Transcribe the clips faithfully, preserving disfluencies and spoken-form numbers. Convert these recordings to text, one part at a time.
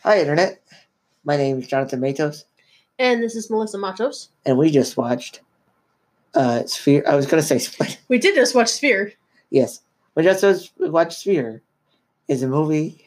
Hi, Internet. My name is Jonathan Matos, And this is Melissa Matos. and we just watched uh, Sphere. I was going to say Split. We did just watch Sphere. Yes. We just watched Sphere. It's a movie.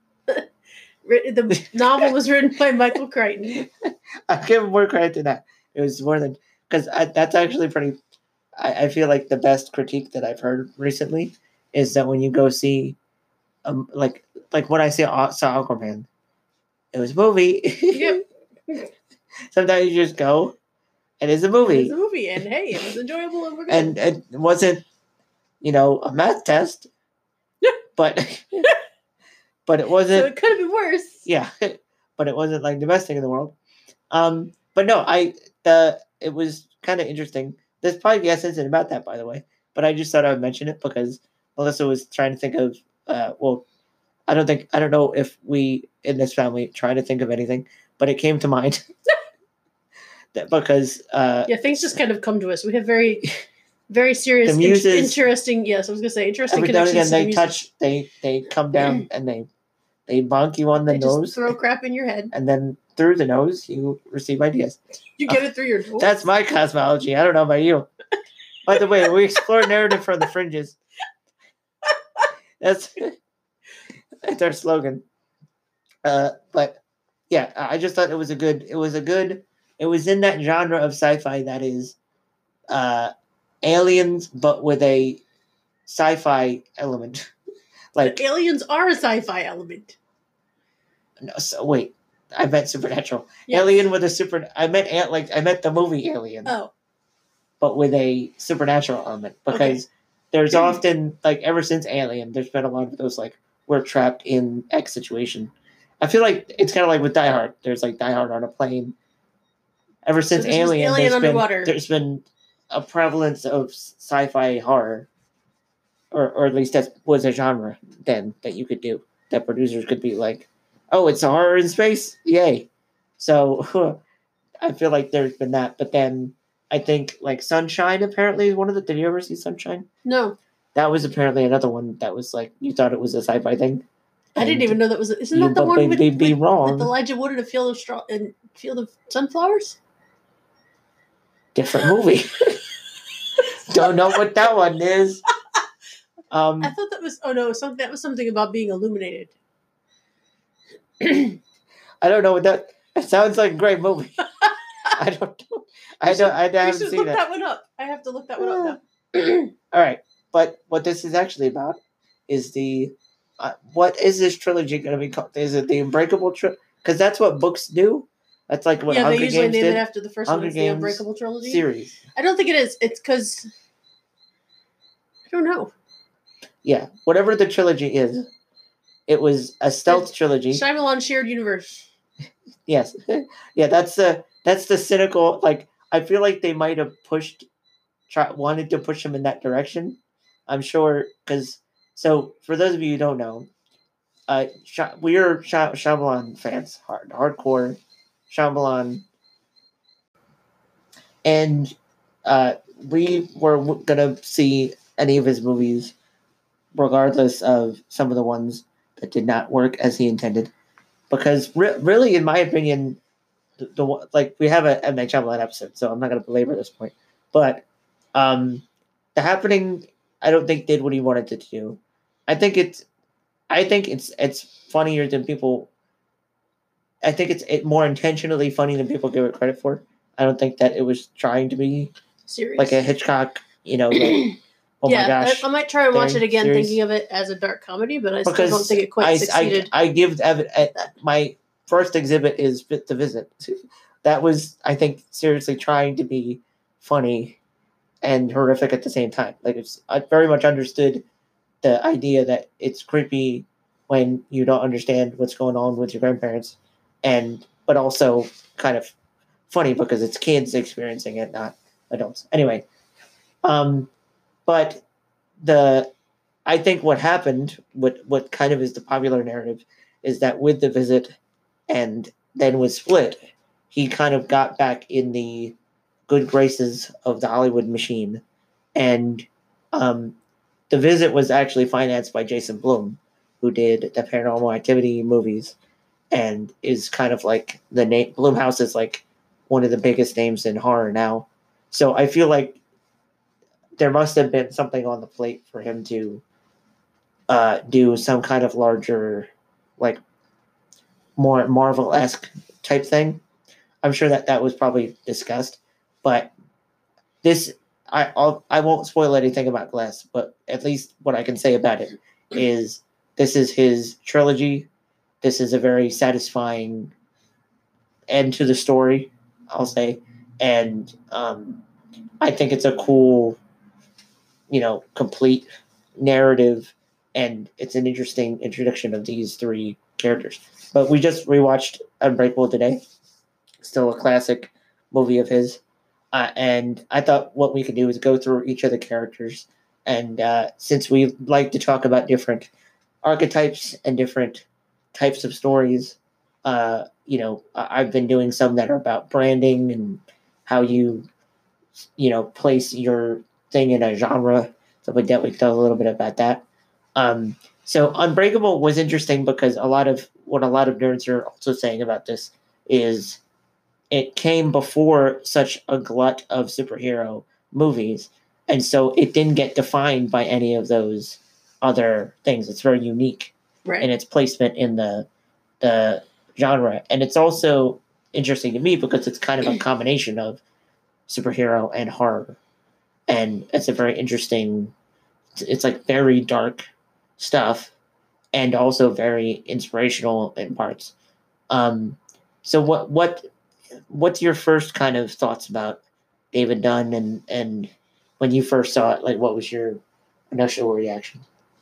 The novel was written by Michael Crichton. I'll give him more credit to that. It was more than... Because that's actually pretty... I, I feel like the best critique that I've heard recently is that when you go see... Um, like like when I see, saw Aquaman, it was a movie. Yep. Sometimes you just go, and it's a movie. It's a movie, and hey, it was enjoyable and we're good. And it wasn't, you know, a math test, but but it wasn't. So it could have been worse. Yeah, but it wasn't like the best thing in the world. Um, but no, I the it was kind of interesting. This podcast isn't about that, by the way. But I just thought I would mention it because Melissa was trying to think of. Uh, well, I don't think I don't know if we in this family try to think of anything, but it came to mind. that because uh, yeah, things just kind of come to us. We have very, very serious, the muses, in- interesting. Yes, I was gonna say interesting every now and connections. again, they to touch, they they come down and they they bonk you on the they nose, just throw crap in your head, and then through the nose you receive ideas. You get uh, it through your nose. That's my cosmology. I don't know about you. By the way, we explore narrative from the fringes. That's. It's our slogan. Uh, but yeah, I just thought it was a good, it was a good, it was in that genre of sci-fi that is uh, aliens, but with a sci-fi element. Like but aliens are a sci-fi element. No, so wait, I meant supernatural. Yes. Alien with a super, I meant like, I meant the movie Alien. Oh. But with a supernatural element. Because okay. There's often, like, ever since Alien, there's been a lot of those, like, we're trapped in X situation. I feel like it's kind of like with Die Hard. There's like Die Hard on a plane. Ever since so Alien, Alien there's, underwater. been, there's been a prevalence of sci-fi horror, or or at least that was a genre then that you could do. That producers could be like, "Oh, it's a horror in space, yay!" So I feel like there's been that. But then I think like Sunshine apparently is one of the. Did you ever see Sunshine? No. That was apparently another one that was like, you thought it was a sci-fi thing. I didn't even know that was. Isn't that the one with, be, be with, wrong. with Elijah Wood in a field of straw and field of sunflowers? Different movie. Don't know what that one is. Um, I thought that was. Oh no, some, that was something about being illuminated. I don't know what that. It sounds like a great movie. I don't know. I don't. I haven't seen that. Look that one up. I have to look that one up now. All right. But what this is actually about is the, uh, what is this trilogy going to be called? Is it the Unbreakable Trilogy? Because that's what books do. That's like what yeah, Hunger they usually Games name did. it after the first Hunger one. It's Games the Unbreakable Trilogy series. I don't think it is. It's because I don't know. Yeah, whatever the trilogy is, it was a stealth it's trilogy. Shyamalan Shared Universe. Yes, yeah, that's the that's the cynical. Like, I feel like they might have pushed, try, wanted to push him in that direction. I'm sure, because, so, for those of you who don't know, uh, Sh- we are Sh- Shyamalan fans, hard, hardcore Shyamalan, and uh, we were w- going to see any of his movies, regardless of some of the ones that did not work as he intended, because re- really, in my opinion, the, the like, we have a M Night Shyamalan episode, so I'm not going to belabor this point, but um, The Happening, I don't think did what he wanted it to do. I think it's, I think it's it's funnier than people. I think it's it more intentionally funny than people give it credit for. I don't think that it was trying to be serious, like a Hitchcock, you know. Like, oh yeah, my gosh! I, I might try and watch it again, series. thinking of it as a dark comedy, but I because still don't think it quite I, succeeded. I, I give Evan, my first exhibit is The Visit. That was, I think, seriously trying to be funny and horrific at the same time. Like, it's, I very much understood the idea that it's creepy when you don't understand what's going on with your grandparents, and but also kind of funny because it's kids experiencing it, not adults. Anyway, um, but the I think what happened, what what kind of is the popular narrative, is that with The Visit and then with Split, he kind of got back in the good graces of the Hollywood machine, and um, The Visit was actually financed by Jason Blum, who did the Paranormal Activity movies, and is kind of like the name. Blumhouse is like one of the biggest names in horror now. So I feel like there must have been something on the plate for him to uh, do some kind of larger, like more Marvel-esque type thing. I'm sure that that was probably discussed, but this, I I'll, I won't spoil anything about Glass, but at least what I can say about it is this is his trilogy. This is a very satisfying end to the story, I'll say, and um, I think it's a cool, you know, complete narrative, and it's an interesting introduction of these three characters. But we just rewatched Unbreakable today. Still a classic movie of his. Uh, and I thought what we could do is go through each of the characters. And uh, since we like to talk about different archetypes and different types of stories, uh, you know, I- I've been doing some that are about branding and how you, you know, place your thing in a genre, stuff like that. We can talk a little bit about that. Um, so Unbreakable was interesting because a lot of what a lot of nerds are also saying about this is it came before such a glut of superhero movies, and so it didn't get defined by any of those other things. It's very unique Right. in its placement in the the genre, and it's also interesting to me because it's kind of a combination of superhero and horror, and it's a very interesting. It's like very dark stuff, and also very inspirational in parts. Um, so what what what's your first kind of thoughts about David Dunn, and and when you first saw it, like what was your initial reaction?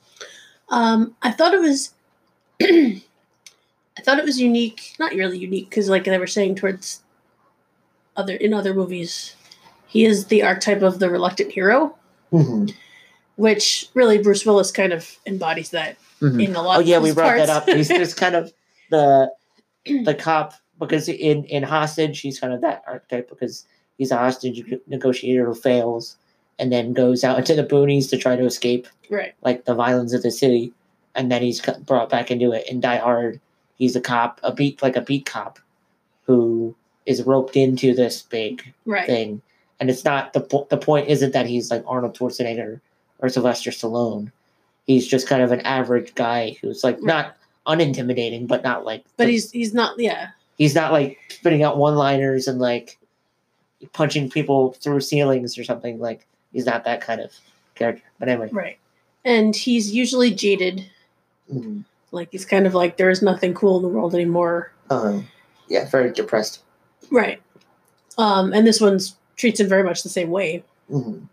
Um, I thought it was, I thought it was unique. Not really unique, because like they were saying towards other in other movies, he is the archetype of the reluctant hero, Mm-hmm. which really Bruce Willis kind of embodies that Mm-hmm. in a lot. Oh of yeah, his we brought parts. that up. He's just kind of the the cop, because in in Hostage he's kind of that archetype because he's a hostage negotiator who fails and then goes out into the boonies to try to escape Right. like the violence of the city, and then he's brought back into it. In Die Hard, he's a cop, a beat like a beat cop who is roped into this big Right. thing, and it's not the po- the point isn't that he's like Arnold Schwarzenegger or Sylvester Stallone. He's just kind of an average guy who's like Right. not unintimidating, but not like. But the, he's he's not. Yeah. He's not like spitting out one-liners and like punching people through ceilings or something. Like he's not that kind of character. But anyway, Right. And he's usually jaded. mm-hmm. Like he's kind of like there is nothing cool in the world anymore. um, yeah, very depressed. Right. Um, and this one treats him very much the same way. Mm-hmm.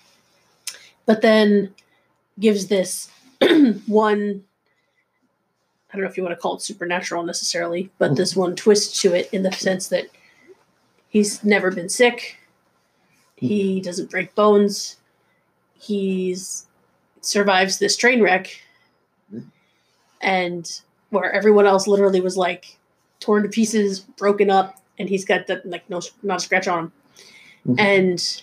But then gives this one, I don't know if you want to call it supernatural necessarily, but mm-hmm. this one twist to it in the sense that he's never been sick. Mm-hmm. He doesn't break bones. He's survives this train wreck. Mm-hmm. And where everyone else literally was like torn to pieces, broken up, and he's got the, like no not a scratch on him. Mm-hmm. And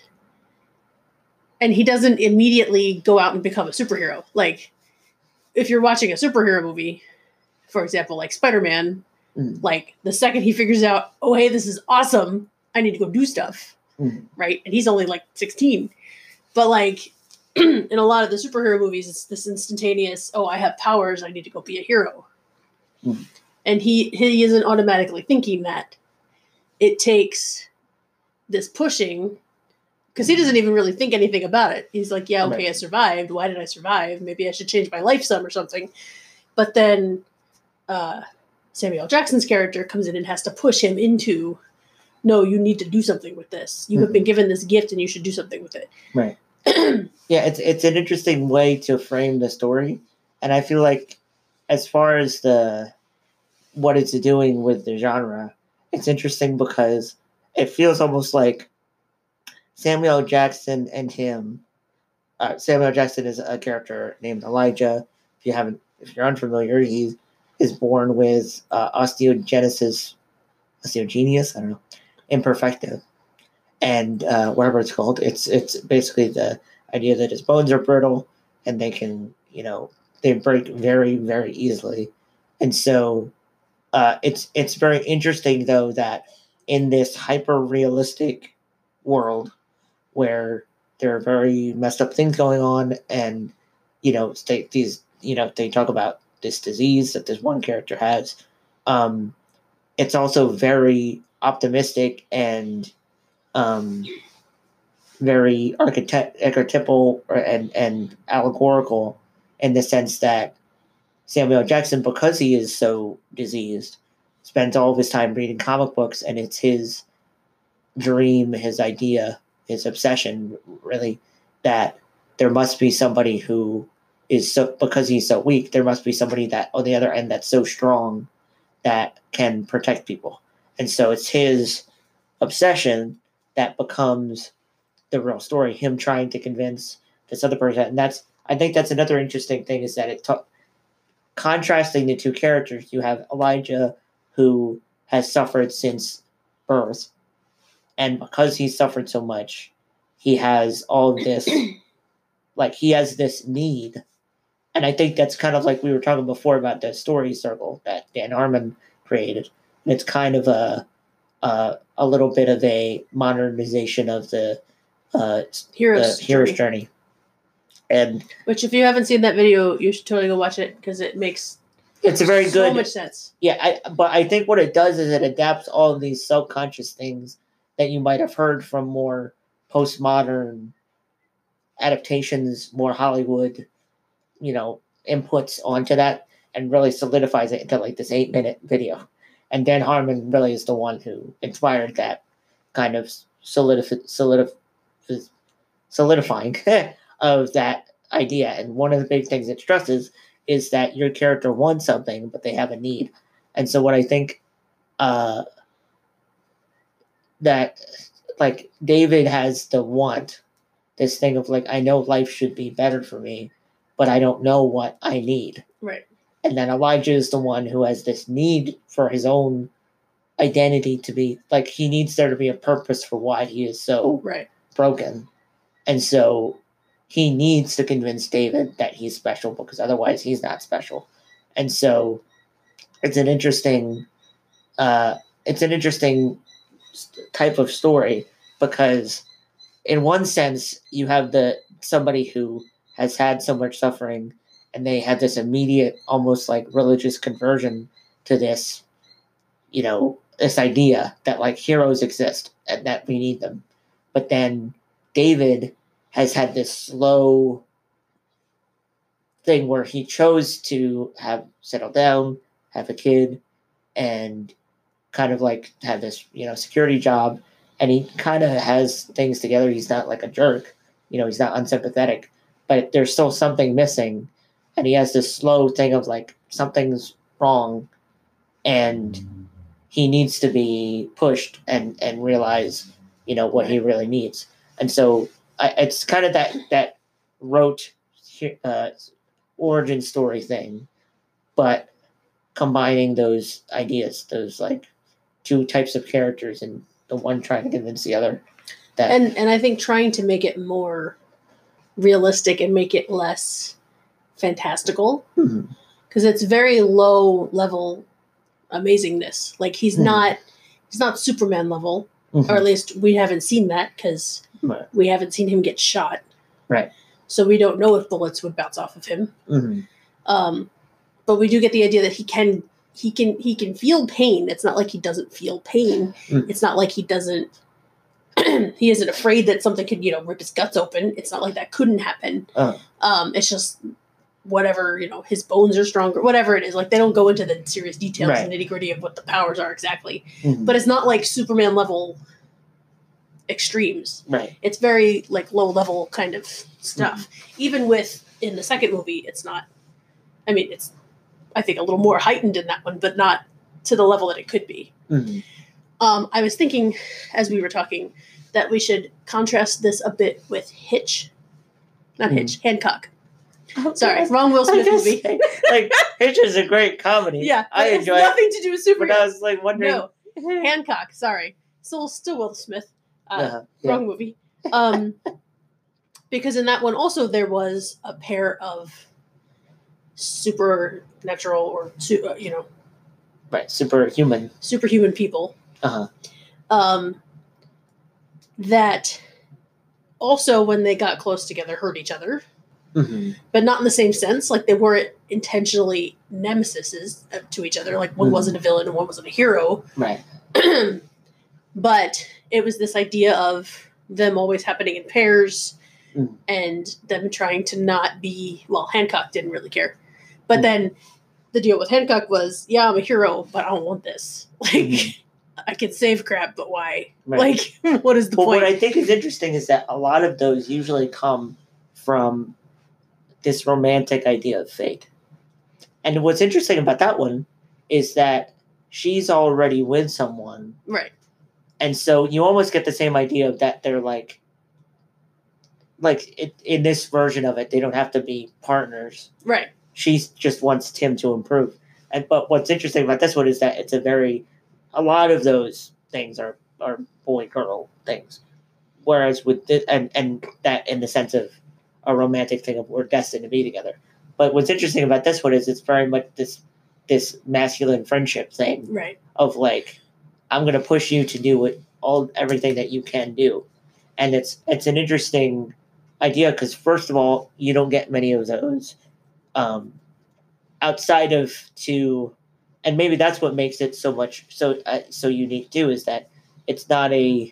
and he doesn't immediately go out and become a superhero. Like if you're watching a superhero movie, for example, like Spider-Man, mm. like the second he figures out, oh, hey, this is awesome, I need to go do stuff, mm. right? And he's only like sixteen. But like in a lot of the superhero movies, it's this instantaneous, oh, I have powers, I need to go be a hero. Mm. And he, he isn't automatically thinking that. It takes this pushing, because he doesn't even really think anything about it. He's like, yeah, okay, right. I survived. Why did I survive? Maybe I should change my life some or something. But then uh, Samuel L. Jackson's character comes in and has to push him into, no, you need to do something with this. You mm-hmm. have been given this gift and you should do something with it. Right. Yeah, it's it's an interesting way to frame the story. And I feel like as far as the what it's doing with the genre, it's interesting because it feels almost like Samuel L. Jackson and him. Uh, Samuel L. Jackson is a character named Elijah. If you haven't, if you're unfamiliar, he is born with uh, osteogenesis, osteogenius. I don't know, imperfecta, and uh, whatever it's called. It's it's basically the idea that his bones are brittle and they can, you know, they break very very easily, and so uh, it's it's very interesting though that in this hyper realistic world where there are very messed up things going on, and you know, they, these you know they talk about this disease that this one character has. Um, it's also very optimistic and um, very archety- archetypal and and allegorical in the sense that Samuel Jackson, because he is so diseased, spends all of his time reading comic books, and it's his dream, his idea, his obsession, really, that there must be somebody who is so, because he's so weak, there must be somebody that on the other end that's so strong that can protect people. And so it's his obsession that becomes the real story, him trying to convince this other person. And that's, I think that's another interesting thing, is that it ta- contrasting the two characters, you have Elijah, who has suffered since birth, and because he's suffered so much, he has all of this, like he has this need. And I think that's kind of like we were talking before about the story circle that Dan Harmon created. And it's kind of a a, a little bit of a modernization of the uh, Hero's, the Hero's Journey. Journey. And which, if you haven't seen that video, you should totally go watch it, because it makes it's a very so good, much sense. Yeah, I, but I think what it does is it adapts all of these subconscious things that you might have heard from more postmodern adaptations, more Hollywood, you know, inputs onto that, and really solidifies it into like this eight minute video. And Dan Harmon really is the one who inspired that kind of solidif- solidif- solidifying of that idea. And one of the big things it stresses is that your character wants something, but they have a need. And so what I think uh, that like David has the want, this thing of like, I know life should be better for me, but I don't know what I need. Right. And then Elijah is the one who has this need for his own identity to be, like, he needs there to be a purpose for why he is so right. broken. And so he needs to convince David that he's special, because otherwise he's not special. And so it's an interesting, uh, it's an interesting type of story, because in one sense you have the somebody who has had so much suffering, and they had this immediate, almost like religious conversion to this, you know, this idea that like heroes exist and that we need them. But then David has had this slow thing where he chose to have settle down, have a kid, and kind of like have this, you know, security job. And he kind of has things together. He's not like a jerk, you know, he's not unsympathetic, but there's still something missing. And he has this slow thing of like, something's wrong, and he needs to be pushed and, and realize, you know, what he really needs. And so I, it's kind of that, that rote uh, origin story thing, but combining those ideas, those like two types of characters, and the one trying to convince the other that. And, and I think trying to make it more realistic and make it less fantastical, because mm-hmm. it's very low level amazingness. Like he's mm-hmm. not he's not Superman level, mm-hmm. or at least we haven't seen that, because right. we haven't seen him get shot. Right. So we don't know if bullets would bounce off of him. Mm-hmm. Um, but we do get the idea that he can he can he can feel pain. It's not like he doesn't feel pain. Mm-hmm. It's not like he doesn't he isn't afraid that something could, you know, rip his guts open. It's not like that couldn't happen. Uh-huh. Um, it's just whatever, you know, his bones are stronger, whatever it is. Like, they don't go into the serious details right. and nitty gritty of what the powers are exactly. Mm-hmm. But it's not like Superman level extremes. Right. It's very like low level kind of stuff. Mm-hmm. Even with in the second movie, it's not. I mean, it's I think a little more heightened in that one, but not to the level that it could be. Mm-hmm. Um, I was thinking as we were talking that we should contrast this a bit with Hitch, not mm-hmm. Hitch, Hancock. Oh, Sorry, yes. wrong Will Smith movie. Say, like, Hitch is a great comedy. Yeah, I it enjoy has it. nothing to do with superheroes. But I was like wondering. No, Hancock. Sorry, still still Will Smith. Uh, uh-huh. yeah. Wrong movie. Um, because in that one also there was a pair of supernatural or you know right, superhuman, superhuman people. Uh-huh. Um, that also, when they got close together, hurt each other. Mm-hmm. But not in the same sense. Like, they weren't intentionally nemesises to each other. Like, one mm-hmm. wasn't a villain and one wasn't a hero. Right. But it was this idea of them always happening in pairs mm. and them trying to not be... Well, Hancock didn't really care. But mm. then the deal with Hancock was, yeah, I'm a hero, but I don't want this. Like, mm-hmm. I can save crap, but why? Right. Like, what is the well, point? What I think is interesting is that a lot of those usually come from this romantic idea of fate. And what's interesting about that one is that she's already with someone. Right. And so you almost get the same idea of that they're like, like it, in this version of it, they don't have to be partners. Right. She just wants Tim to improve. And but what's interesting about this one is that it's a very, a lot of those things are, are boy-girl things. Whereas with this, and, and that in the sense of a romantic thing of we're destined to be together. But what's interesting about this one is it's very much this this masculine friendship thing. Right. Of like, I'm going to push you to do what all everything that you can do. And it's it's an interesting idea because, first of all, you don't get many of those um, outside of two. And maybe that's what makes it so much so uh, so unique, too, is that it's not a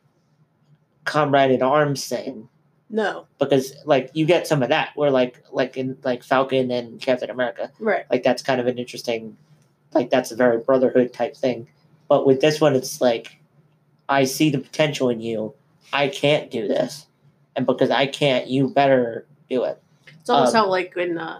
comrade in arms thing. No. Because, like, you get some of that where, like, like in, like, Falcon and Captain America. Right. Like, that's kind of an interesting, like, that's a very brotherhood type thing. But with this one, it's like, I see the potential in you. I can't do this. And because I can't, you better do it. It's almost um, how, like, in uh,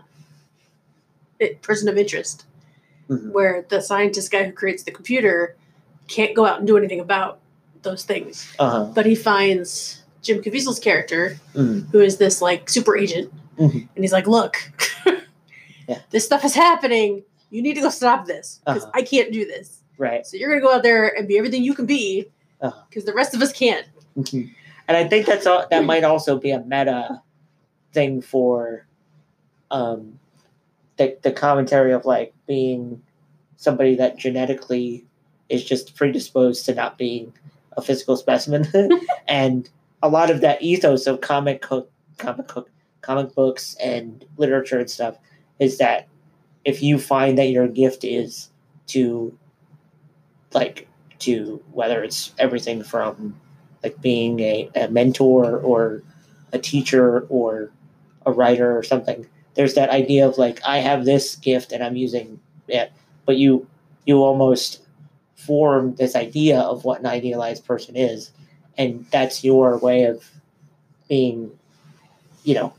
it, Person of Interest, mm-hmm. where the scientist guy who creates the computer can't go out and do anything about those things. Uh-huh. But he finds Jim Caviezel's character, mm-hmm. who is this, like, super agent. Mm-hmm. And he's like, look, yeah. this stuff is happening. You need to go stop this because uh-huh. I can't do this. Right. So you're going to go out there and be everything you can be because uh-huh. the rest of us can't. Mm-hmm. And I think that's all, that might also be a meta thing for um, the, the commentary of, like, being somebody that genetically is just predisposed to not being a physical specimen. And a lot of that ethos of comic cook, comic cook, comic books and literature and stuff is that if you find that your gift is to, like, to whether it's everything from, like, being a, a mentor or a teacher or a writer or something, there's that idea of, like, I have this gift and I'm using it, but you you almost form this idea of what an idealized person is, and that's your way of being, you know,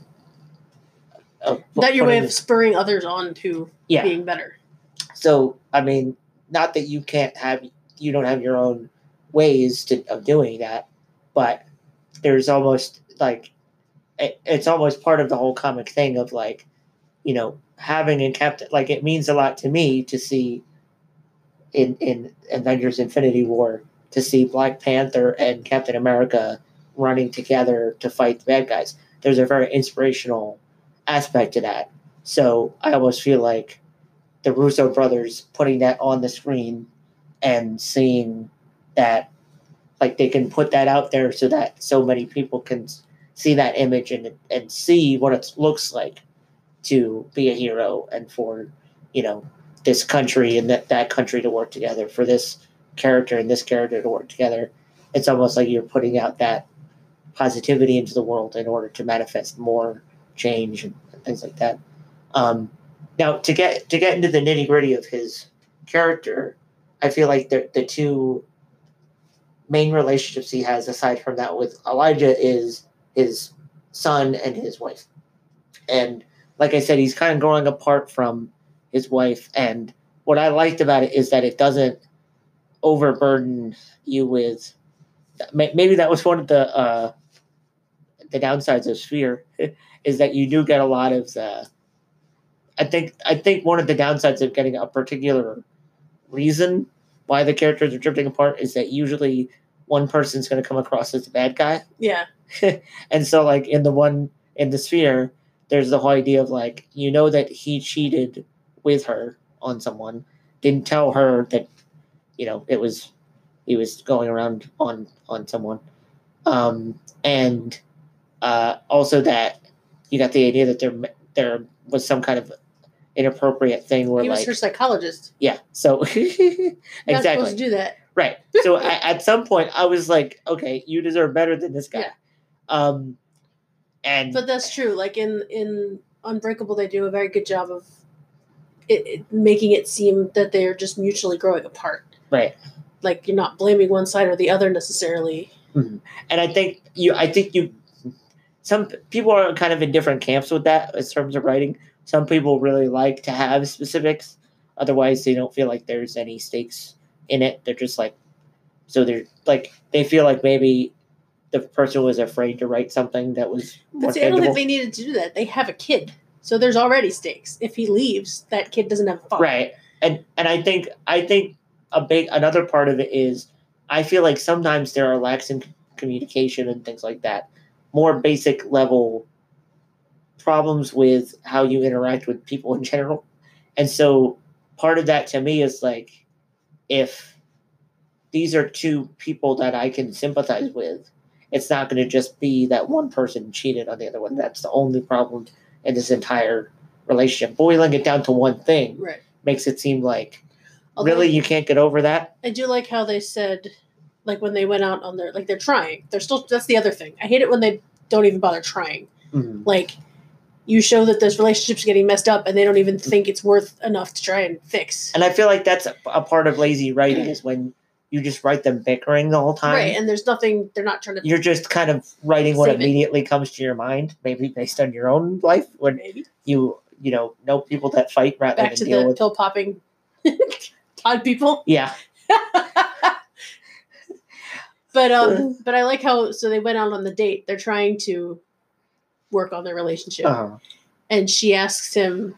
of that your way of spurring others on to yeah. being better. So, I mean, not that you can't have, you don't have your own ways to, of doing that, but there's almost like, it, it's almost part of the whole comic thing of, like, you know, having a captain, like, it means a lot to me to see in, in Avengers Infinity War, to see Black Panther and Captain America running together to fight the bad guys. There's a very inspirational aspect to that. So I almost feel like the Russo brothers putting that on the screen and seeing that, like, they can put that out there so that so many people can see that image and and see what it looks like to be a hero and for, you know, this country and that, that country to work together, for this character and this character to work together. It's almost like you're putting out that positivity into the world in order to manifest more change and, and things like that. Um, now, to get to get into the nitty gritty of his character, I feel like the the two main relationships he has, aside from that with Elijah, is his son and his wife. And like I said, he's kind of growing apart from his wife. And what I liked about it is that it doesn't overburden you with. Maybe that was one of the uh, the downsides of Sphere, is that you do get a lot of the. I think I think one of the downsides of getting a particular reason why the characters are drifting apart is that usually one person's going to come across as the bad guy. Yeah. And so, like, in the one in the Sphere, there's the whole idea of, like, you know that he cheated with her on someone. didn't tell her that, you know, it was he was going around on on someone, um, and uh, also that you got the idea that there there was some kind of inappropriate thing where He was like her psychologist. yeah, so You're not exactly supposed to do that. right. So I, at some point I was like, okay, you deserve better than this guy. Yeah. Um, and But that's true. Like in in Unbreakable, they do a very good job of it, it, making it seem that they're just mutually growing apart. right. Like you're not blaming one side or the other necessarily. Mhm. And I think you, I think you, some people are kind of in different camps with that in terms of writing. Some people really like to have specifics, otherwise they don't feel like there's any stakes in it. They're just like, so they're like they feel like maybe the person was afraid to write something that was more But see, I don't tangible. think they needed to do that. They have a kid, so there's already stakes. If he leaves, that kid doesn't have a father. Right, and and I think I think a big another part of it is I feel like sometimes there are lacks in communication and things like that, more basic level problems with how you interact with people in general, and so part of that to me is like if these are two people that I can sympathize with, it's not going to just be that one person cheated on the other one. That's the only problem in this entire relationship. Boiling it down to one thing Right. makes it seem like Although really you can't get over that. I do like how they said, like when they went out on their, like they're trying. They're still, that's the other thing. I hate it when they don't even bother trying. Mm-hmm. Like you show that this relationship's getting messed up and they don't even think it's worth enough to try and fix. And I feel like that's a, a part of lazy writing is when you just write them bickering the whole time. Right, and there's nothing, they're not trying to... You're just kind of writing what Save it. immediately comes to your mind, maybe based on your own life, when Maybe. you, you know, know people that fight rather Back than to deal the with... pill popping Todd people. Yeah. But um, but I like how, so they went out on the date. They're trying to work on their relationship. Uh-huh. And she asks him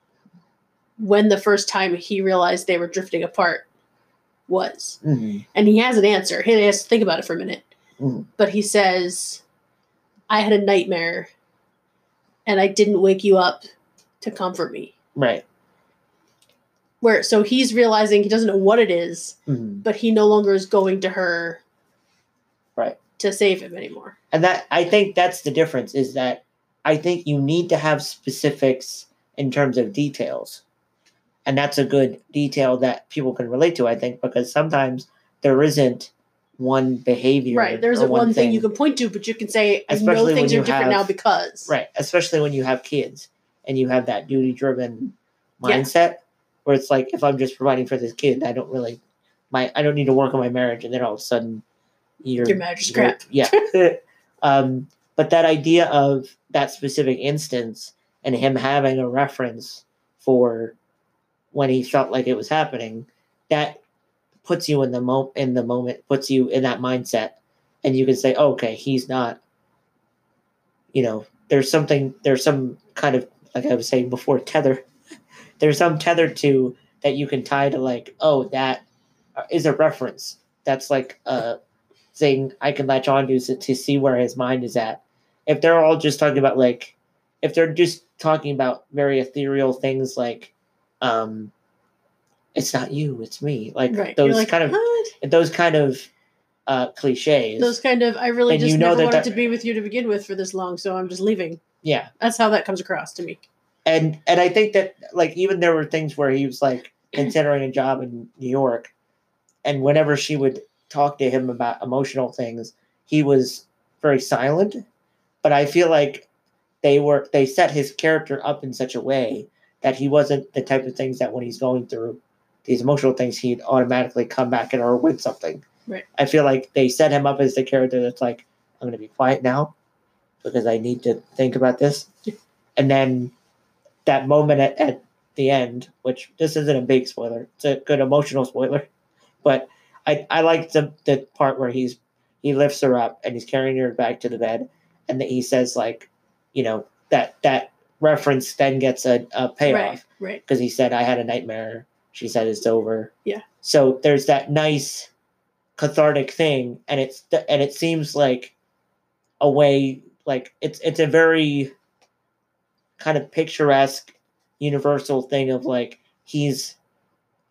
when the first time he realized they were drifting apart was. Mm-hmm. And he has an answer. He has to think about it for a minute. Mm-hmm. But he says, I had a nightmare and I didn't wake you up to comfort me. Right. Where, so he's realizing he doesn't know what it is, Mm-hmm. but he no longer is going to her Right. to save him anymore. And that, I think that's the difference, is that I think you need to have specifics in terms of details. And that's a good detail that people can relate to, I think, because sometimes there isn't one behavior. Right. There or isn't one thing thing you can point to, but you can say, I Especially know when things you are different have- now because. Right. Especially when you have kids and you have that duty-driven mindset where it's like, if I'm just providing for this kid, I don't really, my I don't need to work on my marriage, and then all of a sudden, you're, Your marriage is you're- crap. Yeah. um, but that idea of that specific instance and him having a reference for when he felt like it was happening, that puts you in the mo- in the moment, puts you in that mindset, and you can say, oh, okay, he's not, you know, there's something, there's some kind of, like I was saying before, tether. There's some tether to that you can tie to, like, oh, that is a reference. That's like a thing I can latch on to to see where his mind is at. If they're all just talking about, like, if they're just talking about very ethereal things like, um, it's not you, it's me. Like Right. those You're like, kind of what? those kind of uh, cliches. Those kind of, I really And just you know never that wanted that- to be with you to begin with for this long, so I'm just leaving. yeah. That's how that comes across to me. And and I think that, like, even there were things where he was like considering a job in New York, and whenever she would talk to him about emotional things, he was very silent. But I feel like they were they set his character up in such a way that he wasn't the type of things that when he's going through these emotional things, he'd automatically come back at her with something. Right. I feel like they set him up as the character that's like, I'm going to be quiet now because I need to think about this. And then that moment at, at the end, which this isn't a big spoiler, it's a good emotional spoiler, but I I like the the part where he's he lifts her up and he's carrying her back to the bed, and that he says, like, you know, that that reference then gets a, a payoff Right, right. because he said, I had a nightmare. She said it's over. Yeah. So there's that nice cathartic thing, and it's and it seems like a way, like it's it's a very kind of picturesque, universal thing of, like, he's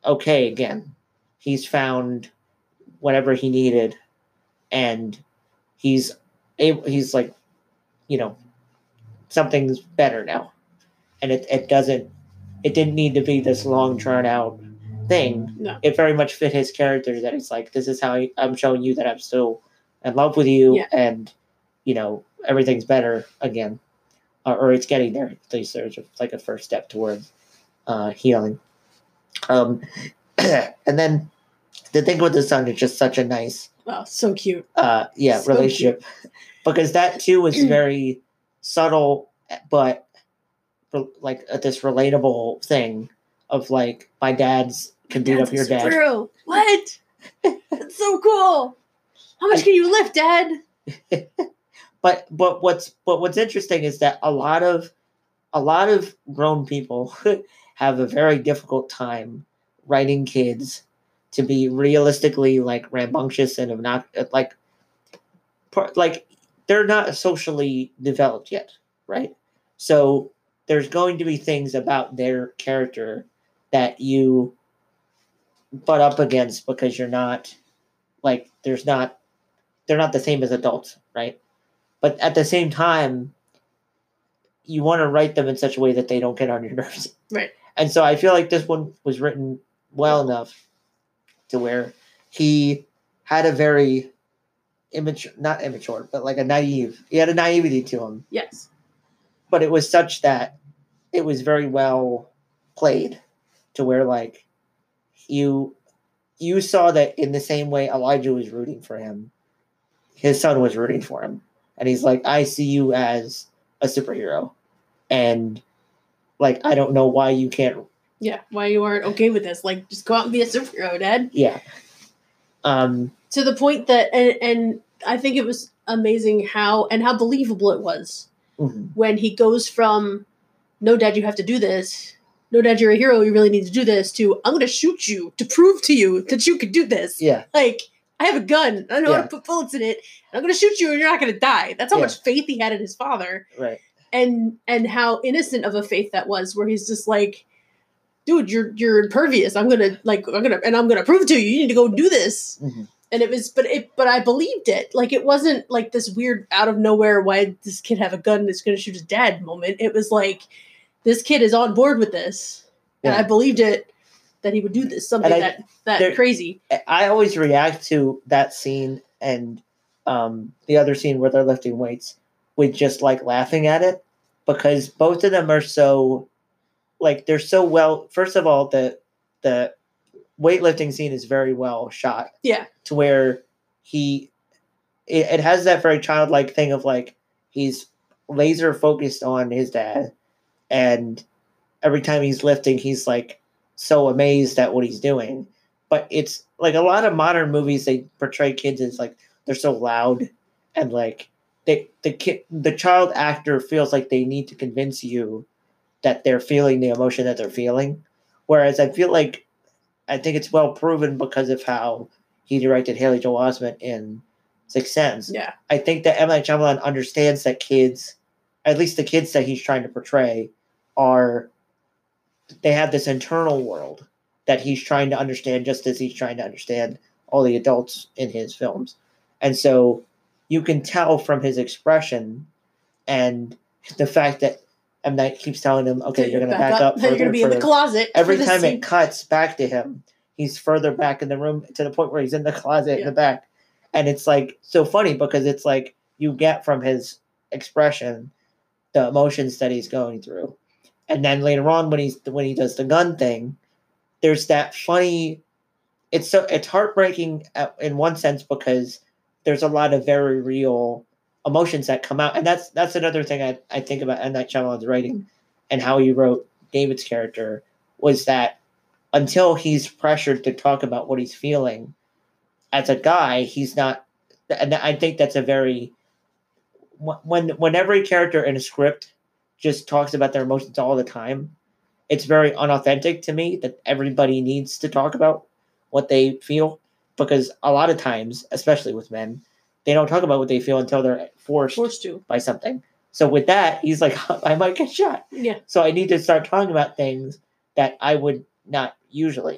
okay again. He's found whatever he needed, and he's able, he's like, you know, something's better now. And it, it doesn't, it didn't need to be this long drawn out thing. No. It very much fit his character that it's like, this is how I, I'm showing you that I'm still in love with you, Yeah. and, you know, everything's better again. Or, or it's getting there. At least there's like a first step towards uh, healing. Um, and then the thing with the son is just such a nice, Oh, so cute. uh, yeah, So relationship. Because that too was very subtle, but like uh, this relatable thing of like, my dad's can beat Dad's up your a dad. superhero. What? That's so cool. How much I- can you lift, Dad? But but what's but what's interesting is that a lot of a lot of grown people have a very difficult time writing kids to be realistically like rambunctious and not like par- like they're not socially developed yet, right? So there's going to be things about their character that you butt up against because you're not like there's not they're not the same as adults, right? But at the same time, you want to write them in such a way that they don't get on your nerves. Right. And so I feel like this one was written well enough to where he had a very immature, not immature, but like a naive, he had a naivety to him. Yes. But it was such that it was very well played to where like you, you saw that in the same way Elijah was rooting for him, his son was rooting for him. And he's like, I see you as a superhero. And like, I don't know why you can't. Yeah. Why you aren't okay with this? Like, just go out and be a superhero, Dad. Yeah. Um, To the point that, and, and I think it was amazing how, and how believable it was mhm. when he goes from, no, Dad, you have to do this. No, Dad, you're a hero. You really need to do this. To, I'm going to shoot you to prove to you that you can do this. Yeah. Like, I have a gun. I know Yeah. how to put bullets in it. And I'm going to shoot you and you're not going to die. That's how Yeah. much faith he had in his father. Right. And and how innocent of a faith that was, where he's just like, dude, you're you're impervious. I'm gonna like I'm gonna and I'm gonna prove to you. You need to go do this. Mm-hmm. And it was, but it, but I believed it. Like, it wasn't like this weird out of nowhere, why did this kid have a gun that's gonna shoot his dad moment. It was like, this kid is on board with this, and Yeah. I believed it that he would do this something I, that that there- crazy. I always react to that scene and um, the other scene where they're lifting weights with just like laughing at it, because both of them are so like they're so well. First of all, the the weightlifting scene is very well shot. Yeah. To where he it, it has that very childlike thing of like he's laser focused on his dad, and every time he's lifting, he's like so amazed at what he's doing. But it's like a lot of modern movies, they portray kids as like they're so loud and like they the kid the child actor feels like they need to convince you that they're feeling the emotion that they're feeling. Whereas I feel like I think it's well proven because of how he directed Haley Joel Osment in Sixth Sense. Yeah. I think that M. Night Shyamalan understands that kids, at least the kids that he's trying to portray, are they have this internal world that he's trying to understand, just as he's trying to understand all the adults in his films. And so you can tell from his expression and the fact that M. Night keeps telling him, okay, you're going to back, up. Then you're going to be in the closet. Every for this time scene. it cuts back to him, he's further back in the room to the point where he's in the closet in Yeah. the back. And it's like so funny because it's like you get from his expression the emotions that he's going through. And then later on when he's when he does the gun thing, there's that funny it's so it's heartbreaking in one sense because there's a lot of very real emotions that come out. And that's that's another thing I, I think about M. Night Shyamalan's writing and how he wrote David's character was that until he's pressured to talk about what he's feeling as a guy, he's not. And I think that's a very when when every character in a script just talks about their emotions all the time, it's very unauthentic to me that everybody needs to talk about what they feel, because a lot of times, especially with men, they don't talk about what they feel until they're forced, Forced to. by something. So with that, he's like, I might get shot. Yeah. So I need to start talking about things that I would not usually.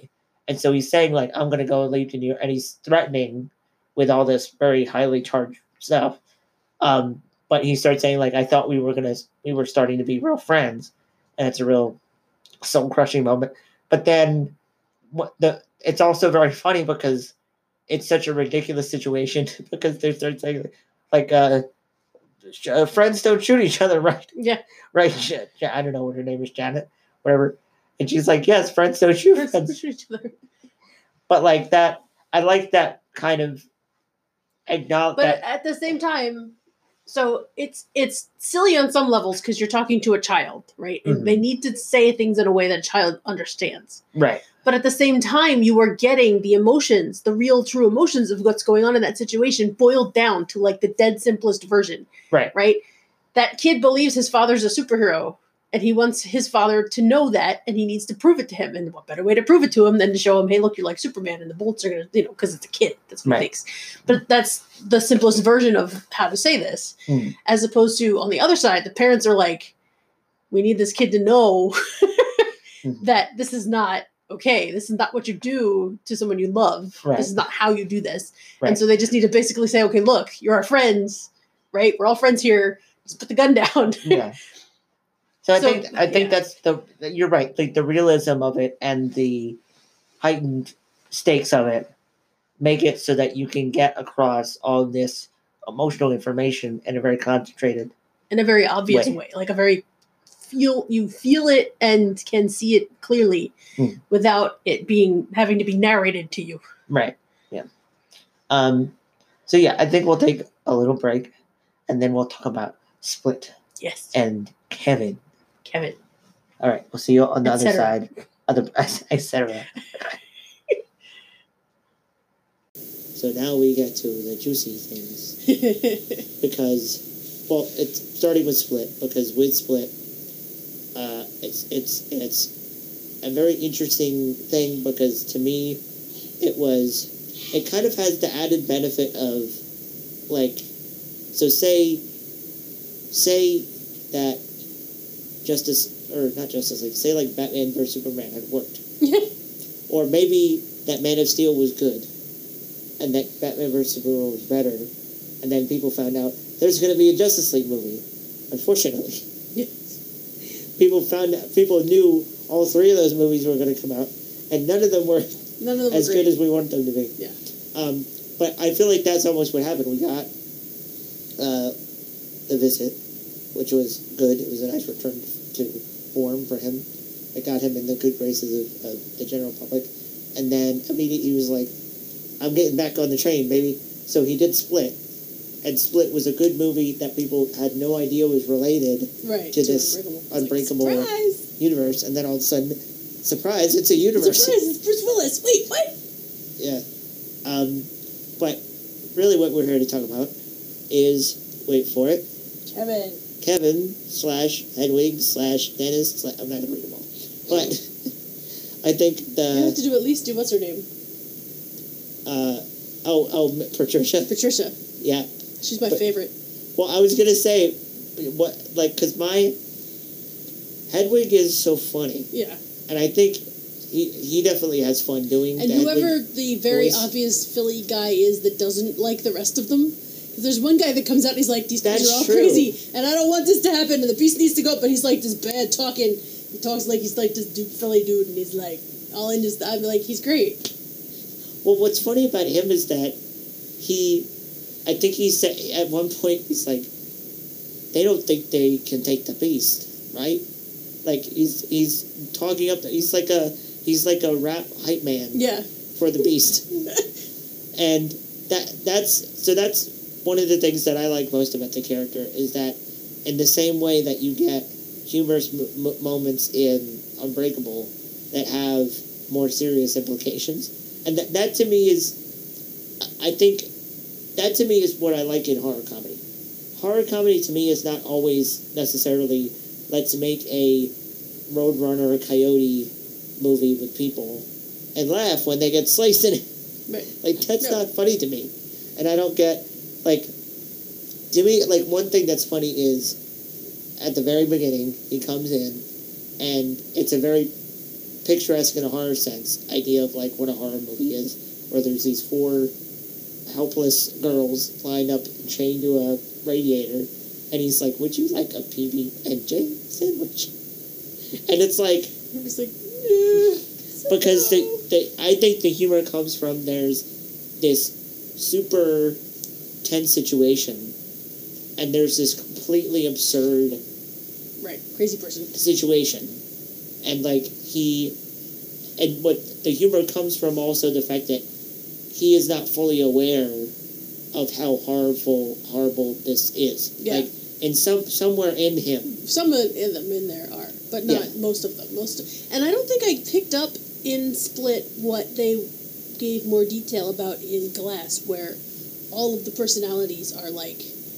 And so he's saying, like, I'm going to go leave to New York. And he's threatening with all this very highly charged stuff. Um, but he starts saying, like, I thought we were going to, we were starting to be real friends. And it's a real soul crushing moment. But then what the, it's also very funny because it's such a ridiculous situation because they start saying, like, uh, friends don't shoot each other, right? Yeah. Right. I don't know what her name is, Janet, whatever. And she's like, yes, friends don't shoot friends. Friends don't shoot each other. But like that, I like that kind of acknowledge. But that. At the same time, so it's it's silly on some levels because you're talking to a child, right? And mm-hmm. they need to say things in a way that a child understands. Right. But at the same time, you are getting the emotions, the real, true emotions of what's going on in that situation boiled down to like the dead simplest version. Right. Right? That kid believes his father's a superhero. And he wants his father to know that, and he needs to prove it to him. And what better way to prove it to him than to show him, hey, look, you're like Superman, and the bullets are going to, you know, because it's a kid. That's what right. he thinks. But that's the simplest version of how to say this. Mm. As opposed to, on the other side, the parents are like, we need this kid to know mm. that this is not okay. This is not what you do to someone you love. Right. This is not how you do this. Right. And so they just need to basically say, okay, look, you're our friends, right? We're all friends here. Just put the gun down. Yeah. So I so, think I think yeah. that's the you're right. Like the realism of it and the heightened stakes of it make it so that you can get across all this emotional information in a very concentrated, in a very obvious way, way. like a very feel you feel it and can see it clearly mm. without it being having to be narrated to you. Right. Yeah. Um. So yeah, I think we'll take a little break, and then we'll talk about Split. Yes. And Kevin. Kevin. All right, we'll see you on the other side. Other, et cetera. So now we get to the juicy things. Because, well, it's starting with Split, because with Split, uh, it's, it's, it's a very interesting thing, because to me, it was, it kind of has the added benefit of, like, so say, say that Justice, or not Justice League, say like Batman versus Superman had worked. Or maybe that Man of Steel was good, and that Batman versus Superman was better, and then people found out there's going to be a Justice League movie, unfortunately. Yes. People found out, people knew all three of those movies were going to come out, and none of them were none of them as were good as we wanted them to be. Yeah. Um, but I feel like that's almost what happened. We got uh, The Visit, which was good. It was a nice return to form for him. It got him in the good graces of, of the general public. And then immediately he was like, I'm getting back on the train, baby. So he did Split. And Split was a good movie that people had no idea was related right, to, to this Unbreakable, unbreakable like, universe. And then all of a sudden, surprise, it's a universe. Surprise, it's Bruce Willis. Wait, what? Yeah. Um, but really what we're here to talk about is, wait for it, Kevin. Kevin slash Hedwig slash Dennis slash, I'm not going to read them all. But I think the... You have to do at least do, what's her name? Uh, oh, oh, Patricia? Patricia. Yeah. She's my but, favorite. Well, I was going to say, what like, because my... Hedwig is so funny. Yeah. And I think he he definitely has fun doing And the whoever Hedwig the very voice. Obvious Philly guy is that doesn't like the rest of them... There's one guy that comes out and he's like, these guys That's are all true. crazy, and I don't want this to happen, and the piece needs to go up, but he's like this bad talking. He talks like he's like this dude, Philly dude, and he's like, all in his, I'm like, he's great. Well, what's funny about him is that he, I think he said, at one point, he's like, they don't think they can take the beast, right? Like, he's he's talking up, he's like a, he's like a rap hype man. Yeah. For the beast. And that that's, so that's, one of the things that I like most about the character is that in the same way that you get humorous m- m- moments in Unbreakable that have more serious implications. And that, that to me is, I think, that to me is what I like in horror comedy. Horror comedy to me is not always necessarily, let's make a Roadrunner or Coyote movie with people and laugh when they get sliced in it. Right. Like, that's no. not funny to me. And I don't get... Like, to me, like, one thing that's funny is, at the very beginning, he comes in, and it's a very picturesque in a horror sense idea of like what a horror movie is, where there's these four helpless girls lined up and chained to a radiator, and he's like, "Would you like a P B and J sandwich?" And it's like, I'm just like, yeah, because the, the I think the humor comes from there's this super tense situation, and there's this completely absurd right, crazy person situation, and like he, and what the humor comes from also the fact that he is not fully aware of how horrible horrible this is. Yeah. Like in some somewhere in him, some of them in there are, but not Yeah. most of them. Most, of, and I don't think I picked up in Split what they gave more detail about in Glass, where all of the personalities are like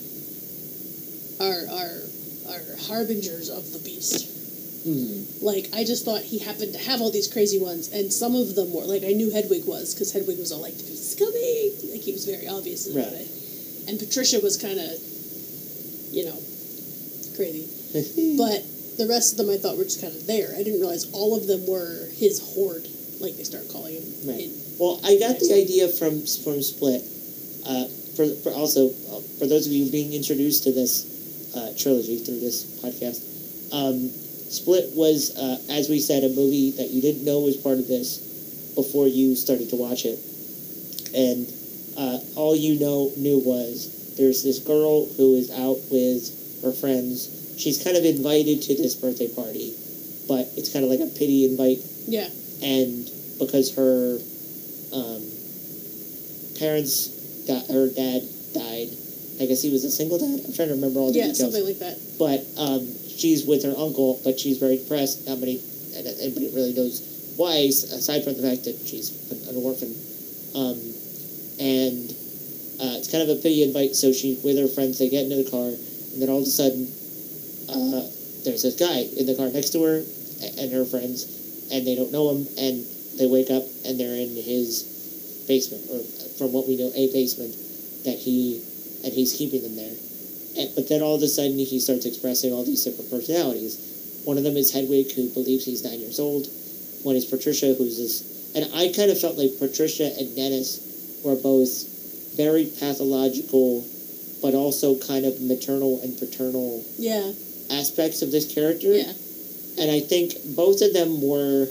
are are are harbingers of the beast. mm, Like, I just thought he happened to have all these crazy ones, and some of them were like, I knew Hedwig was, because Hedwig was all like, the beast is coming. Like, he was very obvious about Right. it. And Patricia was kind of, you know, crazy. But the rest of them I thought were just kind of there. I didn't realize all of them were his horde, like they start calling him. Right. In, Well, I got the idea from from Split. Uh, for, for also uh, for those of you being introduced to this uh, trilogy through this podcast, um, Split was, uh, as we said, a movie that you didn't know was part of this before you started to watch it, and uh, all you know knew was there's this girl who is out with her friends. She's kind of invited to this birthday party, but it's kind of like a pity invite. yeah. And because her um, parents, got, her dad died. I guess he was a single dad. I'm trying to remember all the Yeah, details. something like that. But um, she's with her uncle, but she's very depressed. Not many, anybody really knows why, aside from the fact that she's an orphan. Um, and uh, it's kind of a pity invite. So she, with her friends, they get into the car, and then all of a sudden, uh, there's this guy in the car next to her and her friends, and they don't know him, and they wake up and they're in his basement, or from what we know, a basement that he, and he's keeping them there. And, but then all of a sudden he starts expressing all these different personalities. One of them is Hedwig, who believes he's nine years old. One is Patricia, who's this, and I kind of felt like Patricia and Dennis were both very pathological, but also kind of maternal and paternal Yeah. aspects of this character. Yeah. And I think both of them were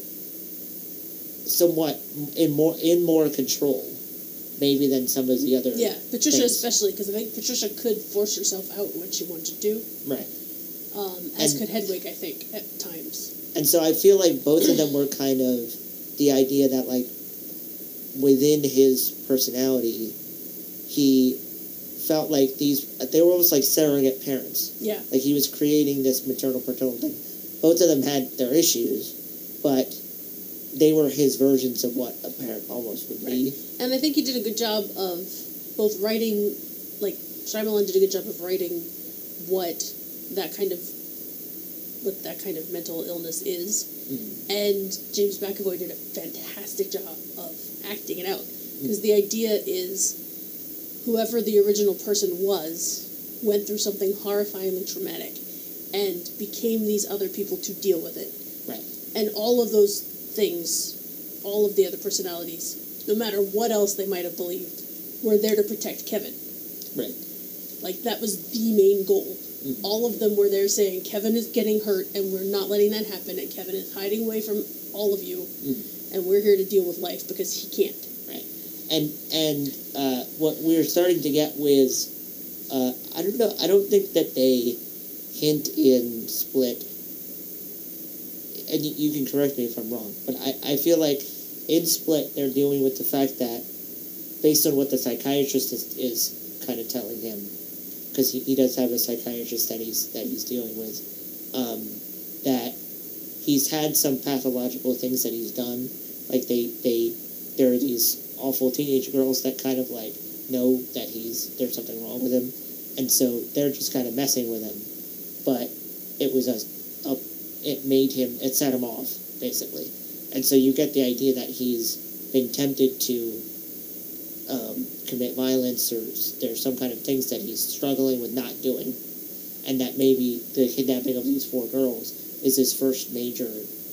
somewhat in more in more control, maybe, than some of the other. Yeah. Patricia things. especially, because I think Patricia could force herself out when she wanted to do. Right. Um, as And- could Hedwig, I think, at times. And so I feel like both of them were kind of the idea that, like, within his personality, he felt like these, they were almost like surrogate parents. Yeah. Like he was creating this maternal paternal thing. Both of them had their issues, but they were his versions of what a parent almost would be. And I think he did a good job of both writing, like, Shyamalan did a good job of writing what that kind of, what that kind of mental illness is. Mm. And James McAvoy did a fantastic job of acting it out. Because the idea is whoever the original person was went through something horrifyingly traumatic and became these other people to deal with it. Right. And all of those things, all of the other personalities, no matter what else they might have believed, were there to protect Kevin. Right. Like, that was the main goal. Mhm. All of them were there saying, Kevin is getting hurt, and we're not letting that happen, and Kevin is hiding away from all of you, Mhm. and we're here to deal with life because he can't. Right. And and uh, what we're starting to get with, uh, I don't know, I don't think that they hint in Split, and you, you can correct me if I'm wrong, but I, I feel like in Split they're dealing with the fact that, based on what the psychiatrist is, is kind of telling him, because he, he does have a psychiatrist that he's that he's dealing with, um, that he's had some pathological things that he's done. Like they, they there are these awful teenage girls that kind of like know that he's there's something wrong with him, and so they're just kind of messing with him. But it was a, a it made him it set him off basically, and so you get the idea that he's been tempted to um, commit violence, or there's some kind of things that he's struggling with not doing, and that maybe the kidnapping of these four girls is his first major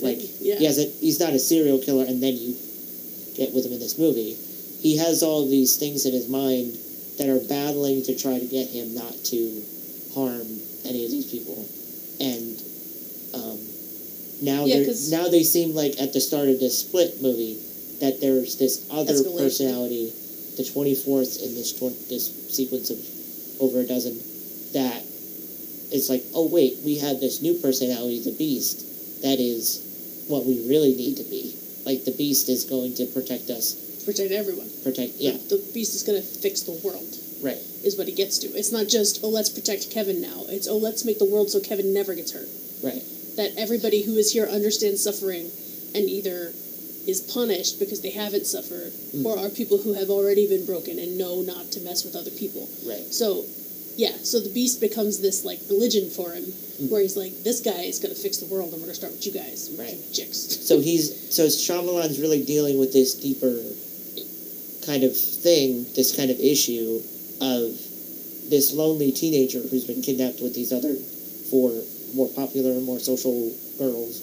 Like, yeah. he has a, he's not a serial killer, and then you get with him in this movie. He has all these things in his mind that are battling to try to get him not to harm any of these people. And um, now, Yeah, they're now they seem like, at the start of this Split movie, that there's this other escalation. personality, the twenty-fourth in this tw- this sequence of over a dozen, that it's like, oh wait, we have this new personality, the Beast, that is what we really need to be. Like, the Beast is going to protect us. Protect everyone. Protect, yeah. The, the Beast is going to fix the world. Right. Is what he gets to. It's not just, oh, let's protect Kevin now. It's, oh, let's make the world so Kevin never gets hurt. Right. That everybody who is here understands suffering and either is punished because they haven't suffered, mm. or are people who have already been broken and know not to mess with other people. Right. So, yeah, so the Beast becomes this, like, religion for him, mm. where he's like, this guy is going to fix the world, and we're going to start with you guys. Right. Chicks. So he's, so Shyamalan's really dealing with this deeper kind of thing, this kind of issue of this lonely teenager who's been kidnapped with these other four more popular, more social girls,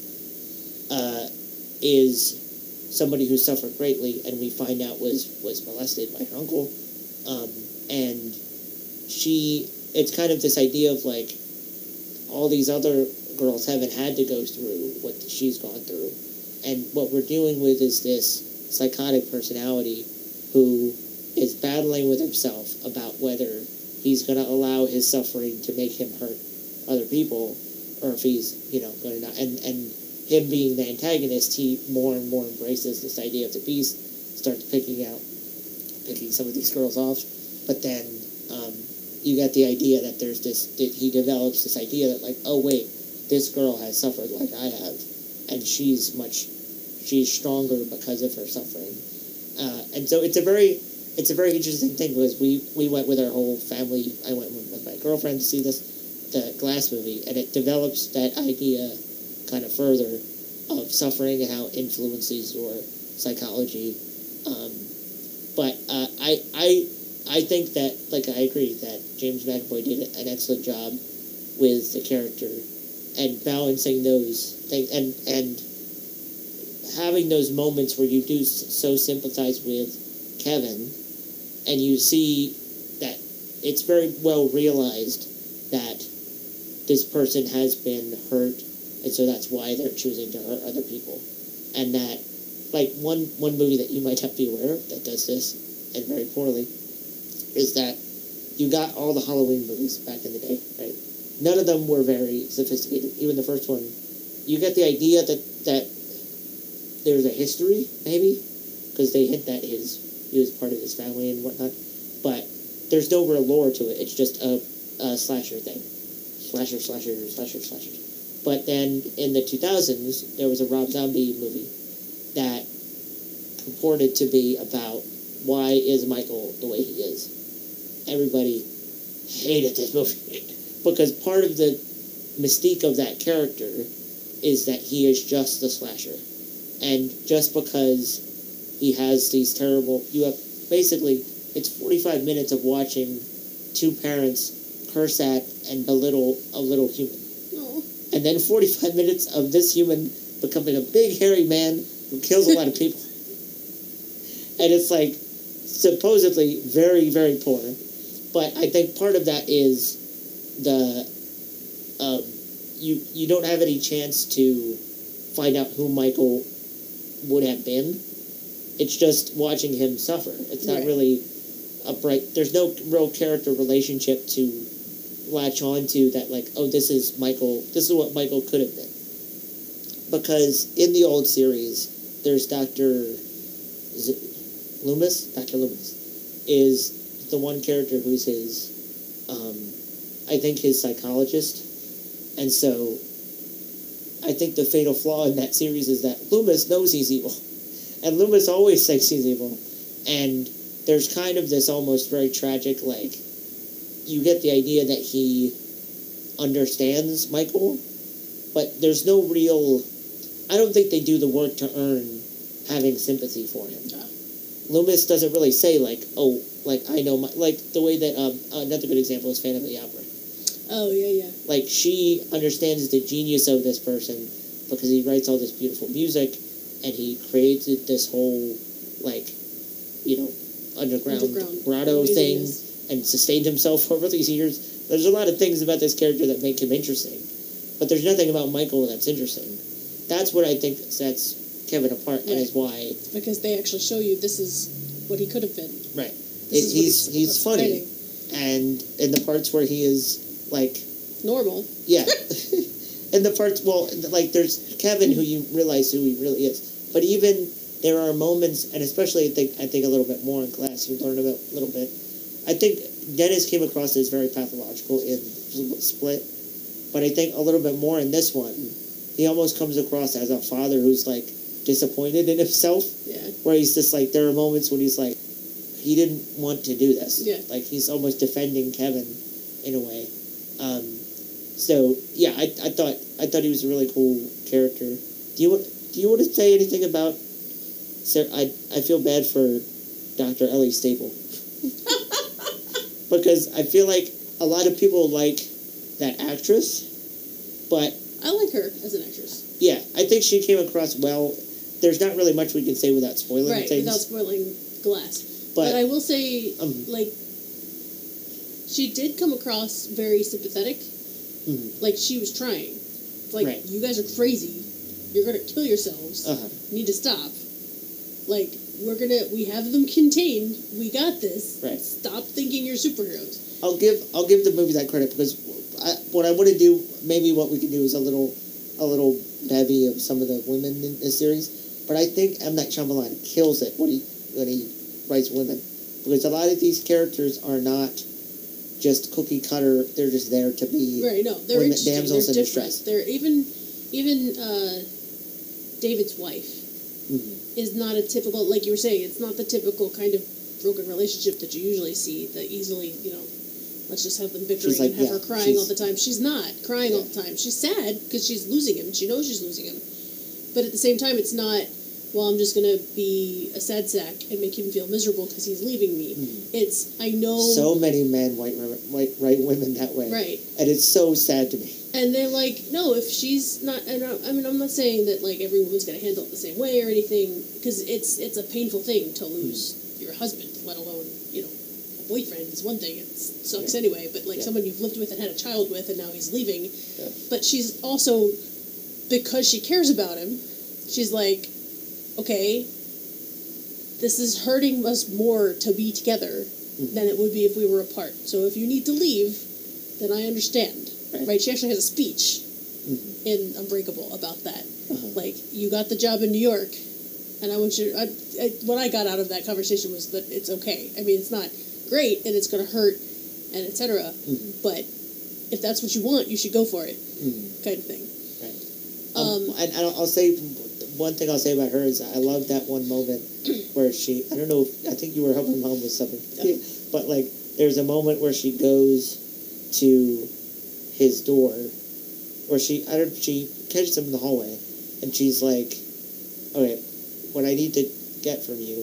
uh, is somebody who suffered greatly, and we find out was, was molested by her uncle. Um, and she, it's kind of this idea of, like, all these other girls haven't had to go through what she's gone through. And what we're dealing with is this psychotic personality who is battling with himself about whether he's going to allow his suffering to make him hurt other people, or if he's, you know, going to not. And, and him being the antagonist, he more and more embraces this idea of the Beast, starts picking out, picking some of these girls off. But then um, you get the idea that there's this, that he develops this idea that, like, oh, wait, this girl has suffered like I have, and she's much, she's stronger because of her suffering. Uh, and so it's a very, it's a very interesting thing, because we, we went with our whole family. I went with my girlfriend to see this, the Glass movie, and it develops that idea kind of further of suffering and how it influences your psychology. Um, but uh, I, I, I think that, like, I agree that James McAvoy did an excellent job with the character and balancing those things, and and having those moments where you do so sympathize with Kevin, and you see that it's very well realized that this person has been hurt, and so that's why they're choosing to hurt other people. And that, like, one, one movie that you might not be aware of that does this, and very poorly, is that you got all the Halloween movies back in the day, right? None of them were very sophisticated. Even the first one, you get the idea that, that there's a history, maybe, because they hint that his he was part of his family and whatnot, but there's no real lore to it. It's just a, a slasher thing. Slasher, slasher, slasher, slasher. But then in the two thousands, there was a Rob Zombie movie that purported to be about why is Michael the way he is. Everybody hated this movie because part of the mystique of that character is that he is just the slasher. And just because he has these terrible, you have basically, it's forty-five minutes of watching two parents curse at and belittle a little human. Aww. And then forty-five minutes of this human becoming a big hairy man who kills a lot of people. And it's like, supposedly very, very poor. But I think part of that is the, um, you, you don't have any chance to find out who Michael would have been. It's just watching him suffer. It's not right. really a bright, there's no real character relationship to latch on to that, like, oh, this is Michael, this is what Michael could have been. Because in the old series, there's Doctor Is it Loomis? Doctor Loomis is the one character who's his, um, I think his psychologist. And so I think the fatal flaw in that series is that Loomis knows he's evil. And Loomis always thinks he's evil. And there's kind of this almost very tragic, like, you get the idea that he understands Michael, but there's no real, I don't think they do the work to earn having sympathy for him. No. Loomis doesn't really say, like, oh, like, I know, my, like, the way that, um, another good example is Phantom of the Opera. Oh, yeah, yeah. Like, she understands the genius of this person, because he writes all this beautiful music, and he created this whole, like, you know, underground, underground grotto thing, and sustained himself over these years. There's a lot of things about this character that make him interesting, but there's nothing about Michael that's interesting. That's what I think sets Kevin apart, right. and is why... Because they actually show you this is what he could have been. Right. It, he's he's, he's funny, and in the parts where he is, like... normal. Yeah. In the parts, well, like, there's Kevin, who you realize who he really is. But even there are moments, and especially I think I think a little bit more in class, you learn about a little bit. I think Dennis came across as very pathological in Split, but I think a little bit more in this one, he almost comes across as a father who's, like, disappointed in himself. Yeah. Where he's just, like, there are moments when he's, like, he didn't want to do this. Yeah. Like, he's almost defending Kevin in a way. Um, so, yeah, I, I thought I thought he was a really cool character. Do you, do you want to say anything about... Sarah, I, I feel bad for Doctor Ellie Staple. Because I feel like a lot of people like that actress, but... I like her as an actress. Yeah, I think she came across well. There's not really much we can say without spoiling right, things. Right, without spoiling Glass. But, but I will say, um, like, she did come across very sympathetic. Mm-hmm. Like, she was trying. Like, right. You guys are crazy. You're going to kill yourselves. Uh-huh. You need to stop. Like, we're going to... We have them contained. We got this. Right. Stop thinking you're superheroes. I'll give I'll give the movie that credit, because I, what I want to do, maybe what we can do is a little a little bevy of some of the women in this series. But I think M. Night Shyamalan kills it when he, when he writes women. Because a lot of these characters are not... just cookie cutter. They're just there to be right. No, they're women, interesting. damsels They're in different. distress. They're even even uh, David's wife mm-hmm. is not a typical, like you were saying. It's not the typical kind of broken relationship that you usually see. That easily, you know, let's just have them bickering like, and have yeah, her crying all the time. She's not crying yeah. all the time. She's sad because she's losing him. She knows she's losing him, but at the same time, it's not. Well, I'm just gonna be a sad sack and make him feel miserable because he's leaving me. Mm. It's I know so many men white white write women that way, right? And it's so sad to me. And they're like, no, if she's not, and I, I mean, I'm not saying that like every woman's gonna handle it the same way or anything, because it's it's a painful thing to lose mm. your husband, let alone you know a boyfriend is one thing. It sucks yeah. anyway, but like yeah. someone you've lived with and had a child with, and now he's leaving. Yeah. But she's also, because she cares about him, she's like, okay, this is hurting us more to be together mm-hmm. than it would be if we were apart. So if you need to leave, then I understand. Right? right? She actually has a speech mm-hmm. in Unbreakable about that. Uh-huh. Like, you got the job in New York, and I want you... I, I, what I got out of that conversation was that it's okay. I mean, it's not great, and it's going to hurt, and et cetera. Mm-hmm. But if that's what you want, you should go for it, mm-hmm. kind of thing. Right. Um, um, and I'll say... One thing I'll say about her is I love that one moment where she, I don't know, if, I think you were helping mom with something, yeah. but like there's a moment where she goes to his door, where she, I don't, she catches him in the hallway, and she's like, okay, what I need to get from you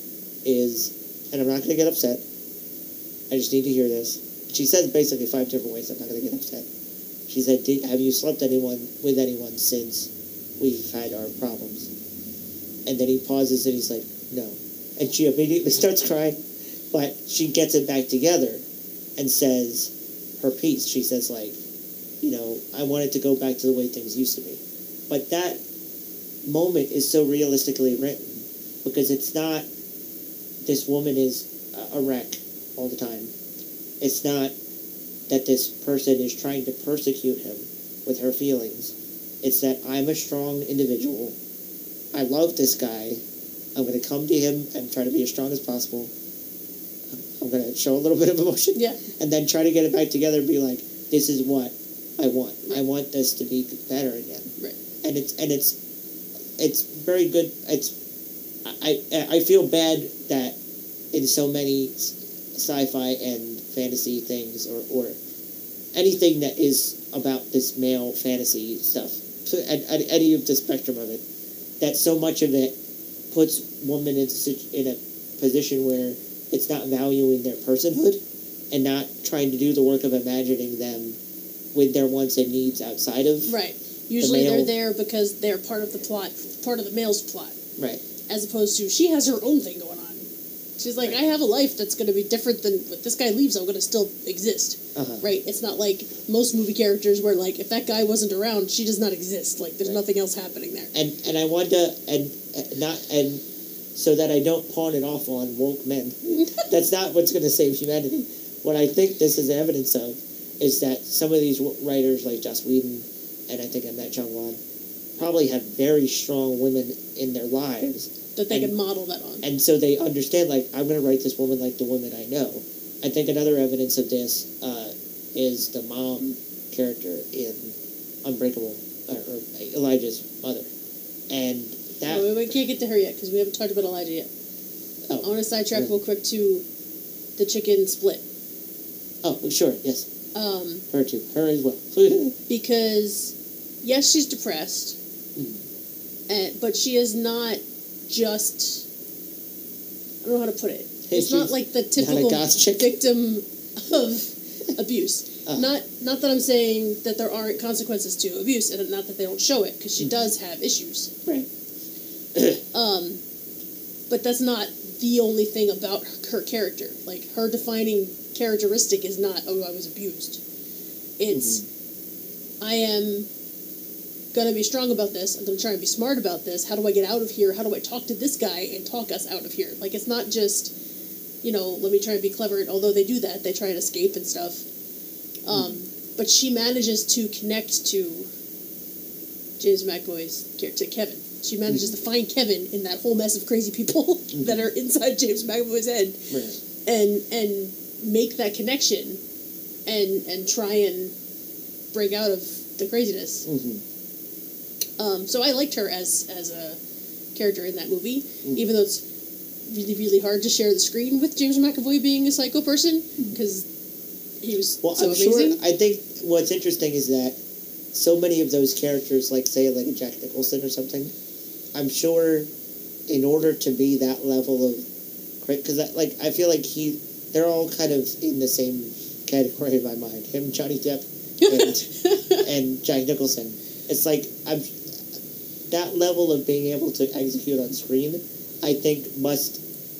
is, and I'm not going to get upset, I just need to hear this. She says basically five different ways I'm not going to get upset. She said, have you slept anyone with anyone since we've had our problems? And then he pauses and he's like, no. And she immediately starts crying, but she gets it back together and says her piece. She says, like, you know, I wanted to go back to the way things used to be. But that moment is so realistically written, because it's not this woman is a wreck all the time. It's not that this person is trying to persecute him with her feelings. It's that I'm a strong individual. I love this guy. I'm going to come to him and try to be as strong as possible. I'm going to show a little bit of emotion. Yeah. And then try to get it back together and be like, this is what I want. Right. I want this to be better again. Right. And it's and it's it's very good. It's I I feel bad that in so many sci-fi and fantasy things, or, or anything that is about this male fantasy stuff, so at, at any of the spectrum of it, that so much of it puts women in, in a position where it's not valuing their personhood and not trying to do the work of imagining them with their wants and needs outside of right. Usually the they're male- there because they're part of the plot, part of the male's plot. Right. As opposed to, she has her own thing going on. She's like, Right. I have a life that's going to be different than, if this guy leaves, I'm going to still exist. Uh-huh. Right? It's not like most movie characters where, like, if that guy wasn't around, she does not exist. Like, there's Right. nothing else happening there. And and I want to and uh, not and so that I don't pawn it off on woke men. That's not what's going to save humanity. What I think this is evidence of is that some of these writers like Joss Whedon and I think M. Night Shyamalan probably have very strong women in their lives. That they and, can model that on. And so they understand, like, I'm going to write this woman like the woman I know. I think another evidence of this uh, is the mom character in Unbreakable, or, or Elijah's mother. And that... No, we can't get to her yet, because we haven't talked about Elijah yet. Oh, I want to sidetrack yeah. real quick to the chicken split. Oh, sure, yes. Um, Her too. Her as well. because, yes, she's depressed, Mm. and, but she is not just... I don't know how to put it. Hey, It's not she's like the not a typical goth chick. victim of abuse. Uh. Not not that I'm saying that there aren't consequences to abuse, and not that they don't show it, because she Mhm. does have issues. Right. Um, but that's not the only thing about her character. Like, her defining characteristic is not, oh, I was abused. It's, Mm-hmm. I am going to be strong about this. I'm going to try and be smart about this. How do I get out of here? How do I talk to this guy and talk us out of here? Like, it's not just, you know, let me try and be clever. And although they do that, they try and escape and stuff. Um, mm. But she manages to connect to James McAvoy's character, Kevin. She manages mm-hmm. to find Kevin in that whole mess of crazy people mm-hmm. that are inside James McAvoy's head, right. and and make that connection, and and try and break out of the craziness. Mm-hmm. Um, so I liked her as as a character in that movie, mm-hmm. even though it's really really hard to share the screen with James McAvoy being a psycho person, because he was well, so I'm amazing. Sure, I think what's interesting is that so many of those characters, like say like a Jack Nicholson or something, I'm sure in order to be that level of, because like I feel like he, they're all kind of in the same category in my mind. Him, Johnny Depp, and, and Jack Nicholson. It's like I'm that level of being able to execute on screen. I think must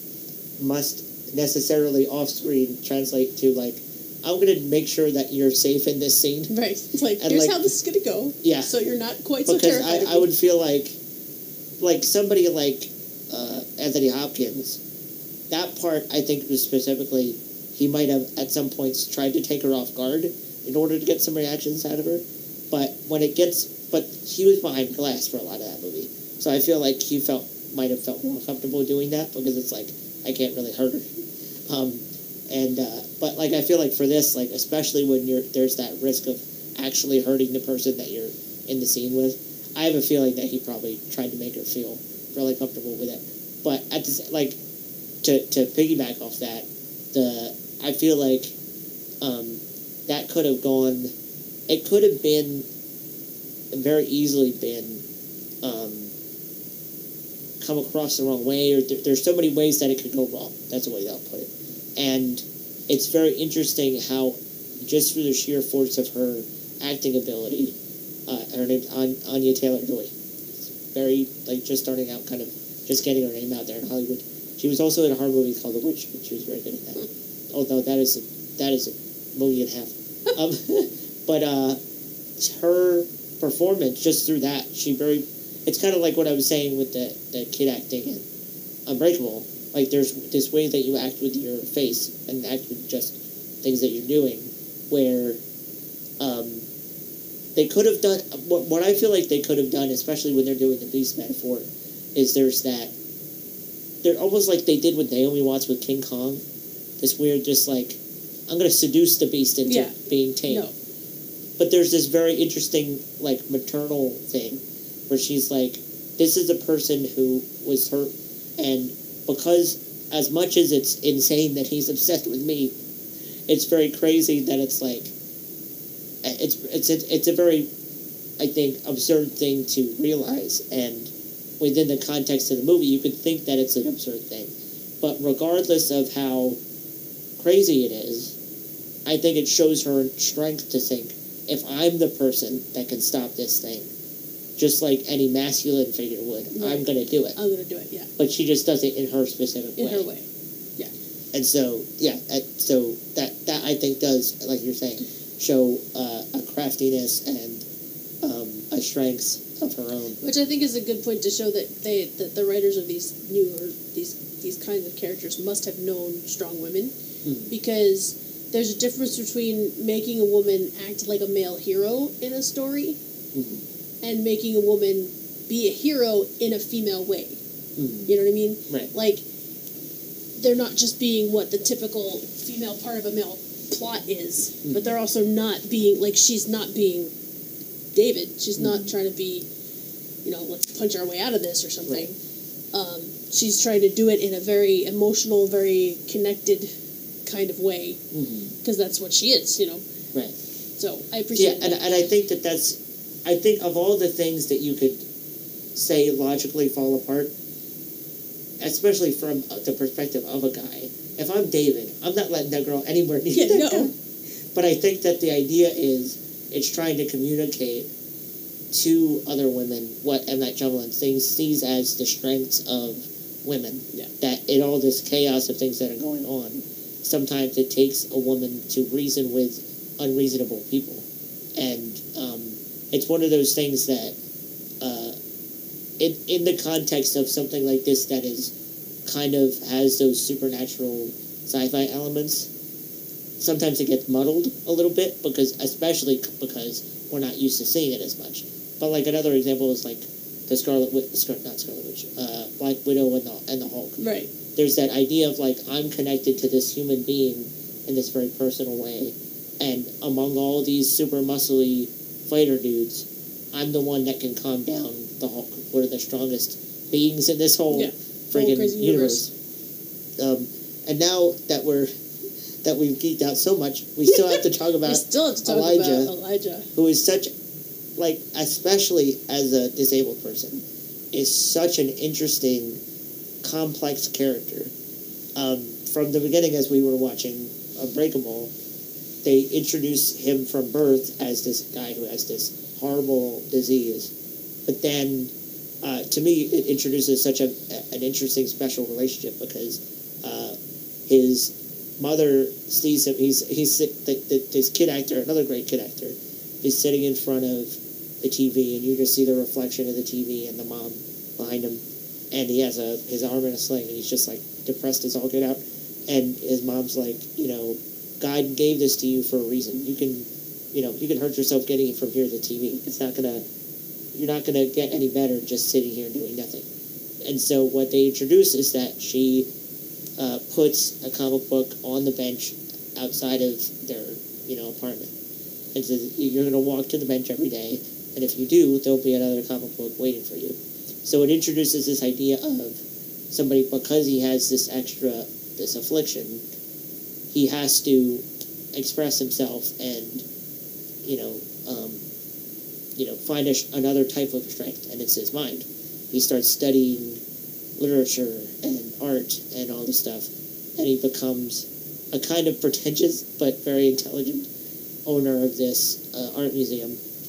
must necessarily off screen translate to like, I'm going to make sure that you're safe in this scene. Right. It's like, and here's like, how this is going to go. Yeah. So you're not quite so because terrified. I, I would feel like, like somebody like uh, Anthony Hopkins, that part I think was specifically, he might have at some points tried to take her off guard in order to get some reactions out of her. But when it gets, but he was behind glass for a lot of that movie. So I feel like he felt, might have felt more comfortable doing that because it's like, I can't really hurt her. Um, And, uh, but, like, I feel like for this, like, especially when you're, there's that risk of actually hurting the person that you're in the scene with, I have a feeling that he probably tried to make her feel really comfortable with it. But, at the, like, to, to piggyback off that, the, I feel like, um, that could have gone, it could have been, very easily been, um, come across the wrong way, or there, there's so many ways that it could go wrong. That's the way that I'll put it. And it's very interesting how, just through the sheer force of her acting ability, uh, her name's An- Anya Taylor-Joy. Very, like, just starting out, kind of, just getting her name out there in Hollywood. She was also in a horror movie called The Witch, but she was very good at that. Although that is a, that is a movie and a half. um, but uh, her performance, just through that, she very, it's kind of like what I was saying with the, the kid acting in Unbreakable. Like, there's this way that you act with your face and act with just things that you're doing, where um, they could have done, what, what I feel like they could have done, especially when they're doing the beast metaphor, is there's that, they're almost like they did with Naomi Watts with King Kong, this weird, just like, I'm going to seduce the beast into yeah. being tame. No. But there's this very interesting, like, maternal thing, where she's like, this is a person who was hurt, and because as much as it's insane that he's obsessed with me, it's very crazy that it's like, it's it's it's a very, I think, absurd thing to realize, and within the context of the movie, you could think that it's an absurd thing, but regardless of how crazy it is, I think it shows her strength to think if I'm the person that can stop this thing, just like any masculine figure would, right. I'm going to do it. I'm going to do it, yeah. But she just does it in her specific in way. In her way, yeah. And so, yeah, so that, that I think does, like you're saying, show uh, a craftiness and um, a strength of her own. Which I think is a good point to show that they that the writers of these new or these these kinds of characters must have known strong women, mm-hmm. because there's a difference between making a woman act like a male hero in a story, mm-hmm. and making a woman be a hero in a female way. Mm-hmm. You know what I mean? Right. Like, they're not just being what the typical female part of a male plot is, mm-hmm. but they're also not being, like, she's not being David. She's mm-hmm. not trying to be, you know, let's punch our way out of this or something. Right. Um, she's trying to do it in a very emotional, very connected kind of way, because mm-hmm. that's what she is, you know? Right. So, I appreciate yeah, that. And, and I think that that's, I think of all the things that you could say logically fall apart, especially from the perspective of a guy, if I'm David, I'm not letting that girl anywhere near yeah, that no. guy. But I think that the idea is, it's trying to communicate to other women what M. Night Shyamalan sees as the strengths of women. Yeah. That in all this chaos of things that are going on, sometimes it takes a woman to reason with unreasonable people. And um, it's one of those things that, uh, in, in the context of something like this that is kind of has those supernatural sci-fi elements, sometimes it gets muddled a little bit, because especially because we're not used to seeing it as much. But like another example is like the Scarlet Witch, not Scarlet Witch, uh, Black Widow and the, and the Hulk. Right. There's that idea of like, I'm connected to this human being in this very personal way, and among all these super muscly fighter dudes, I'm the one that can calm down the Hulk. One of the strongest beings in this whole yeah. friggin' universe. universe. Um, and now that we're that we've geeked out so much, we still have to talk about we still have to talk Elijah, about Elijah, who is such, like, especially as a disabled person, is such an interesting, complex character. Um, from the beginning, as we were watching Unbreakable, they introduce him from birth as this guy who has this horrible disease. But then, uh, to me, it introduces such a, an interesting, special relationship, because uh, his mother sees him. He's he's the, the, this kid actor, another great kid actor, is sitting in front of the T V, and you just see the reflection of the T V and the mom behind him, and he has a his arm in a sling, and he's just like depressed as all get out, and his mom's like, you know, God gave this to you for a reason. You can, you know, you can hurt yourself getting it from here to the T V. It's not gonna, you're not gonna get any better just sitting here doing nothing. And so what they introduce is that she uh, puts a comic book on the bench outside of their, you know, apartment, and says, you're gonna walk to the bench every day, and if you do, there'll be another comic book waiting for you. So it introduces this idea of somebody, because he has this extra, this affliction, he has to express himself and, you know, um, you know, find a, another type of strength, and it's his mind. He starts studying literature and art and all this stuff, and he becomes a kind of pretentious but very intelligent owner of this uh, art museum.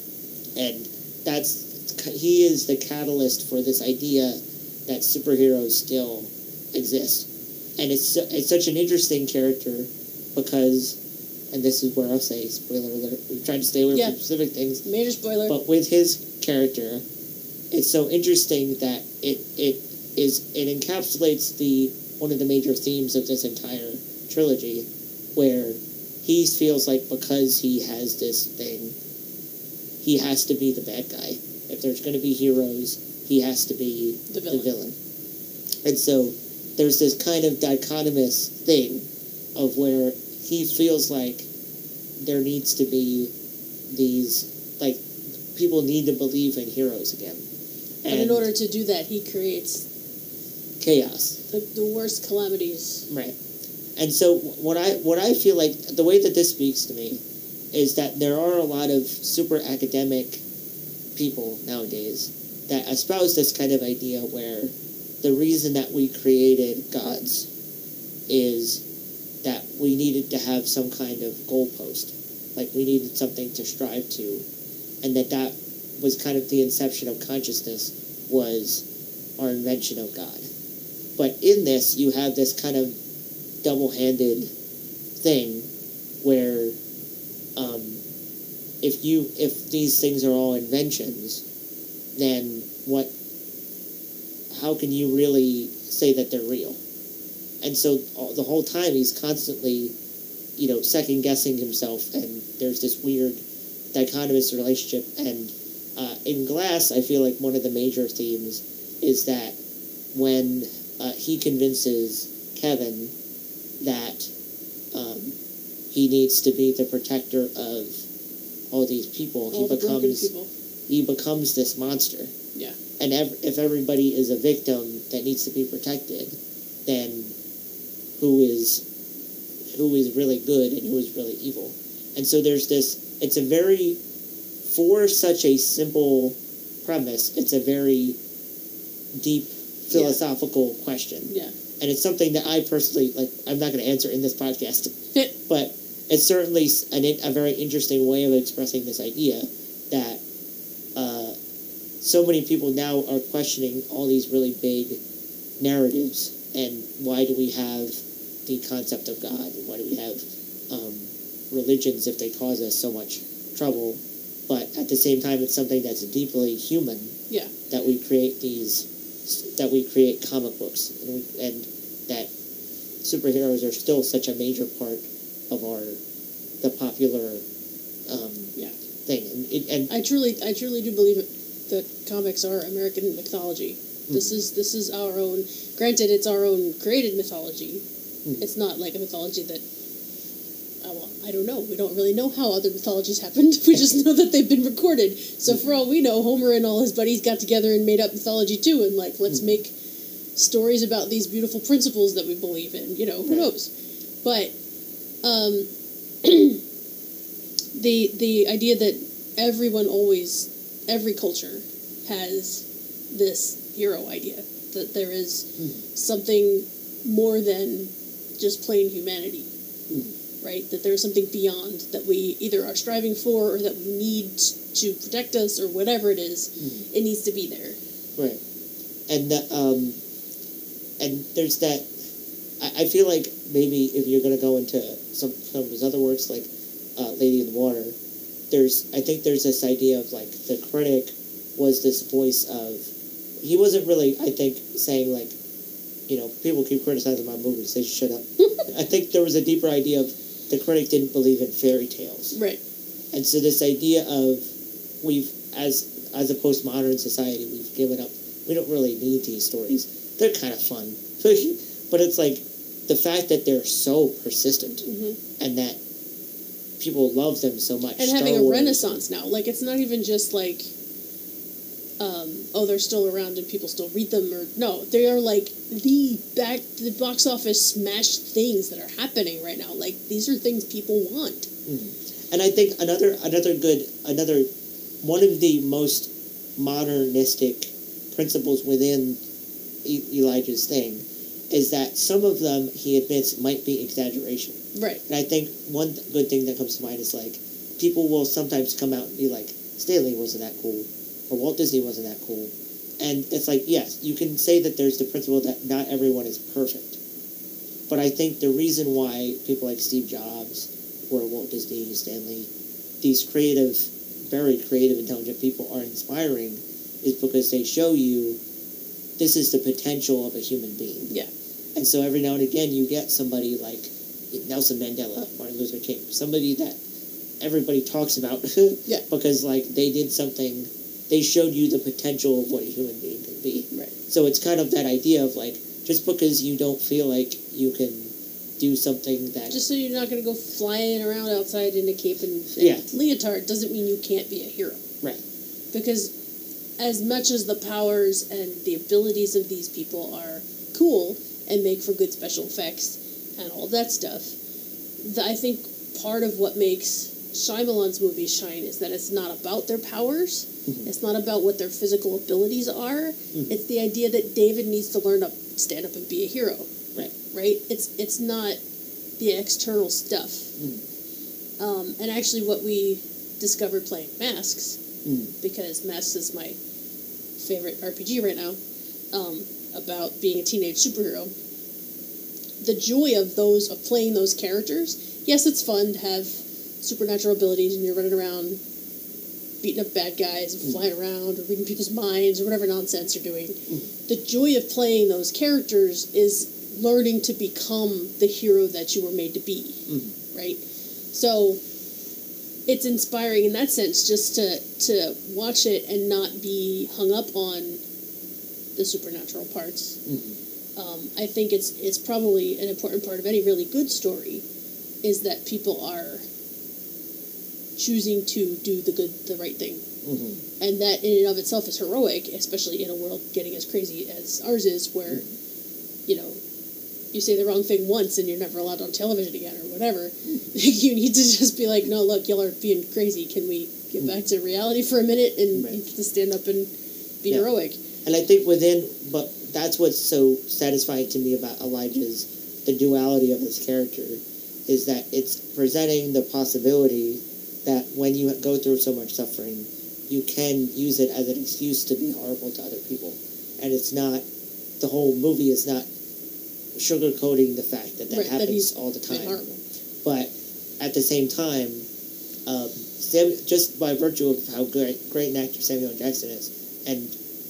And that's, he is the catalyst for this idea that superheroes still exist. And it's it's such an interesting character, because, and this is where I'll say, spoiler alert, we've tried to stay away yeah. from specific things. Major spoiler. But with his character, it's so interesting that it it is it encapsulates the one of the major themes of this entire trilogy, where he feels like because he has this thing, he has to be the bad guy. If there's going to be heroes, he has to be the villain. the villain. And so there's this kind of dichotomous thing of where he feels like there needs to be these, like, people need to believe in heroes again. But and in order to do that, he creates chaos. The, the worst calamities. Right. And so what I what I feel like, the way that this speaks to me, is that there are a lot of super academic people nowadays that espouse this kind of idea where the reason that we created gods is that we needed to have some kind of goalpost. like we needed something to strive to, and that that was kind of the inception of consciousness, was our invention of God. But in this, you have this kind of double-handed thing where um, if you if these things are all inventions, then what? How can you really say that they're real? And so the whole time he's constantly, you know, second guessing himself, and there's this weird dichotomous relationship. And uh, in Glass, I feel like one of the major themes is that when uh, he convinces Kevin that um, he needs to be the protector of all these people, all he the becomes people. he becomes this monster. Yeah. And ev- if everybody is a victim that needs to be protected, then who is who is really good and who is really evil? And so there's this. It's a very, for such a simple premise, it's a very deep philosophical yeah. question. Yeah. And it's something that I personally, like, I'm not going to answer in this podcast, but it's certainly an, a very interesting way of expressing this idea that uh, so many people now are questioning all these really big narratives, and why do we have the concept of God, and why do we have um, religions if they cause us so much trouble? But at the same time, it's something that's deeply human. Yeah. That we create these, that we create comic books, and, we, and that superheroes are still such a major part of our the popular um, yeah. thing. And, it, and I truly, I truly do believe it, that comics are American mythology. Mm-hmm. This is this is our own. Granted, it's our own created mythology. Mm-hmm. It's not like a mythology that. Uh, well, I don't know. We don't really know how other mythologies happened. We just know that they've been recorded. So mm-hmm. for all we know, Homer and all his buddies got together and made up mythology too, and like let's mm-hmm. make stories about these beautiful principles that we believe in. You know, who right. knows? But um, the the idea that everyone always, every culture has this hero idea, that there is mm-hmm. something more than just plain humanity, mm-hmm. right? That there's something beyond that we either are striving for or that we need to protect us or whatever it is. Mm-hmm. It needs to be there. Right. And the, um, and there's that, I, I feel like maybe if you're going to go into some, some of his other works, like uh, Lady in the Water, there's, I think there's this idea of like the critic was this voice of, he wasn't really, I think, saying like, you know, people keep criticizing my movies, they should shut up. I think there was a deeper idea of the critic didn't believe in fairy tales. Right. And so this idea of we've, as as a postmodern society, we've given up, we don't really need these stories. They're kind of fun. But it's like the fact that they're so persistent mm-hmm. and that people love them so much. And Star having a Wars. renaissance now. Like, it's not even just like, um, oh, they're still around and people still read them. Or no, they are like the back, the box office smash things that are happening right now. Like, these are things people want. Mm-hmm. And I think another another good, another, one of the most modernistic principles within e- Elijah's thing is that some of them, he admits, might be exaggeration. Right. And I think one th- good thing that comes to mind is, like, people will sometimes come out and be like, Stan Lee wasn't that cool, or Walt Disney wasn't that cool. And it's like, yes, you can say that there's the principle that not everyone is perfect. But I think the reason why people like Steve Jobs, or Walt Disney, Stan Lee, these creative, very creative, intelligent people are inspiring is because they show you this is the potential of a human being. Yeah. And so every now and again you get somebody like Nelson Mandela, Martin Luther King, somebody that everybody talks about yeah. because like they did something, they showed you the potential of what a human being can be. Right. So it's kind of that idea of like, just because you don't feel like you can do something that... Just so you're not going to go flying around outside in a cape and, and yeah. leotard doesn't mean you can't be a hero. Right. Because as much as the powers and the abilities of these people are cool and make for good special effects and all that stuff, the, I think part of what makes Shyamalan's movies shine is that it's not about their powers, mm-hmm. it's not about what their physical abilities are, mm-hmm. it's the idea that David needs to learn to stand up and be a hero. Right. Right? It's it's not the external stuff. Mm. Um, and actually what we discovered playing Masks, Mm. because Masks is my favorite R P G right now, um, about being a teenage superhero. The joy of those, of playing those characters, yes, it's fun to have supernatural abilities and you're running around beating up bad guys and Mm. flying around or reading people's minds or whatever nonsense you're doing. Mm. The joy of playing those characters is learning to become the hero that you were made to be, Mm. right? So it's inspiring in that sense just to, to watch it and not be hung up on the supernatural parts. Mm. Um, I think it's it's probably an important part of any really good story is that people are choosing to do the good, the right thing. Mm-hmm. And that in and of itself is heroic, especially in a world getting as crazy as ours is, where, mm-hmm. you know, you say the wrong thing once and you're never allowed on television again or whatever. Mm-hmm. You need to just be like, no, look, y'all are being crazy. Can we get mm-hmm. back to reality for a minute? And right. you have to stand up and be yeah. heroic. And I think within, but that's what's so satisfying to me about Elijah's, the duality of his character, is that it's presenting the possibility that when you go through so much suffering, you can use it as an excuse to be horrible to other people. And it's not, the whole movie is not sugarcoating the fact that that right, happens that all the time. Horrible. But at the same time, um, Sam, just by virtue of how great, great an actor Samuel L. Jackson is, and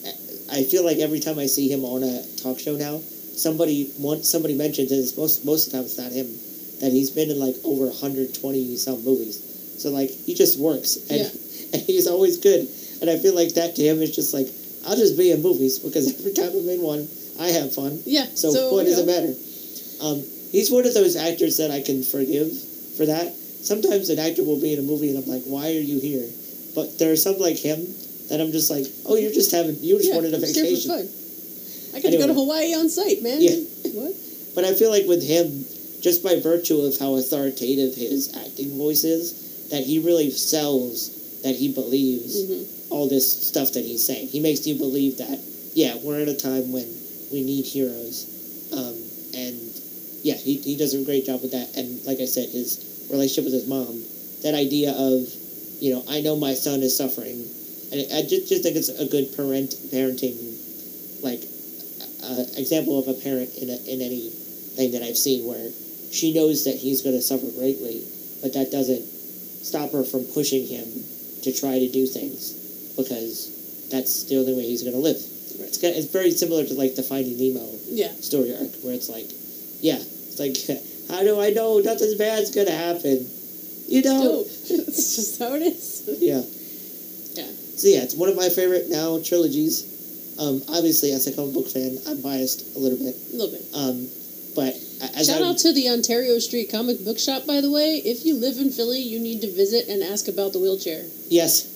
I feel like every time I see him on a talk show now, somebody once somebody mentions this, most most of the time it's not him, that he's been in like over one hundred twenty some movies. So like he just works and yeah. and he's always good. And I feel like that to him is just like, I'll just be in movies because every time I'm in one, I have fun. Yeah. So, so what does it matter? Um, he's one of those actors that I can forgive for that. Sometimes an actor will be in a movie and I'm like, why are you here? But there are some like him that I'm just like, oh, you're just having, you just yeah, wanted a I'm vacation. Here for fun. I got anyway. to go to Hawaii on site, man. Yeah. What? But I feel like with him, just by virtue of how authoritative his acting voice is, that he really sells that he believes mm-hmm. all this stuff that he's saying. He makes you believe that, yeah, we're at a time when we need heroes. Um, and, yeah, he, he does a great job with that. And, like I said, his relationship with his mom, that idea of, you know, I know my son is suffering. And I just, just think it's a good parent parenting, like, uh, example of a parent in a, in anything that I've seen where she knows that he's going to suffer greatly, but that doesn't stop her from pushing him to try to do things because that's the only way he's going to live. Right. It's, it's very similar to like the Finding Nemo yeah. story arc where it's like, yeah, it's like, how do I know nothing bad's going to happen? You know. It's just how it is. Yeah. Yeah. So yeah, it's one of my favorite now trilogies. Um, obviously, as a comic book fan, I'm biased a little bit. A little bit. Um, but as Shout I'm, out to the Ontario Street Comic Book Shop, by the way. If you live in Philly, you need to visit and ask about the wheelchair. Yes,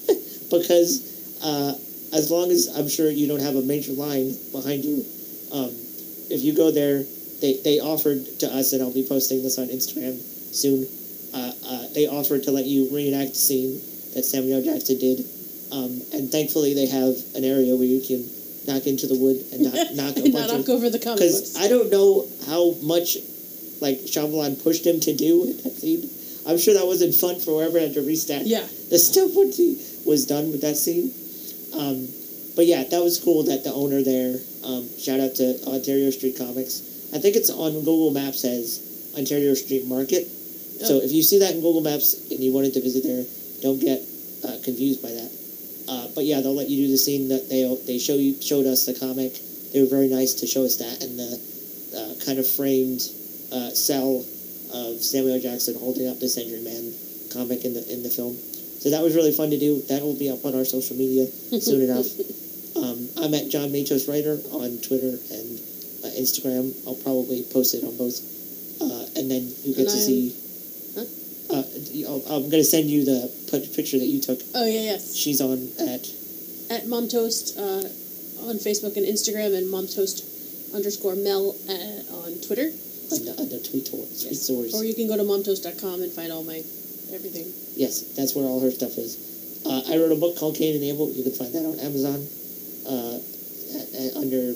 because uh, as long as I'm sure you don't have a major line behind you, um, if you go there, they, they offered to us, and I'll be posting this on Instagram soon, uh, uh, they offered to let you reenact the scene that Samuel L. Jackson did. Um, and thankfully they have an area where you can knock into the wood and knock, knock a and bunch not of... knock over the comic books. Because I don't know how much, like, Shyamalan pushed him to do in that scene. I'm sure that wasn't fun for whoever had to restack yeah. the stuff when he was done with that scene. Um, but yeah, that was cool that the owner there, um, shout out to Ontario Street Comics. I think it's on Google Maps as Ontario Street Market. Oh. So if you see that in Google Maps and you wanted to visit there, don't get uh, confused by that. Uh, but yeah, they'll let you do the scene that they they show you showed us the comic. They were very nice to show us that and the uh, kind of framed uh, cell of Samuel L. Jackson holding up the Century Man comic in the in the film. So that was really fun to do. That will be up on our social media soon enough. Um, I'm at John Matos Writer on Twitter and uh, Instagram. I'll probably post it on both, uh, and then you get and to I... see. Uh, I'm going to send you the picture that you took. Oh, yeah, yes. She's on at... At Mom Toast uh, on Facebook and Instagram, and Mom Toast underscore Mel uh, on Twitter. On the, on the tweet, tweet yes. source. Or you can go to mom toast dot com and find all my everything. Yes, that's where all her stuff is. Uh, I wrote a book called Cain and Abel. You can find that on Amazon. Uh, at, at, under,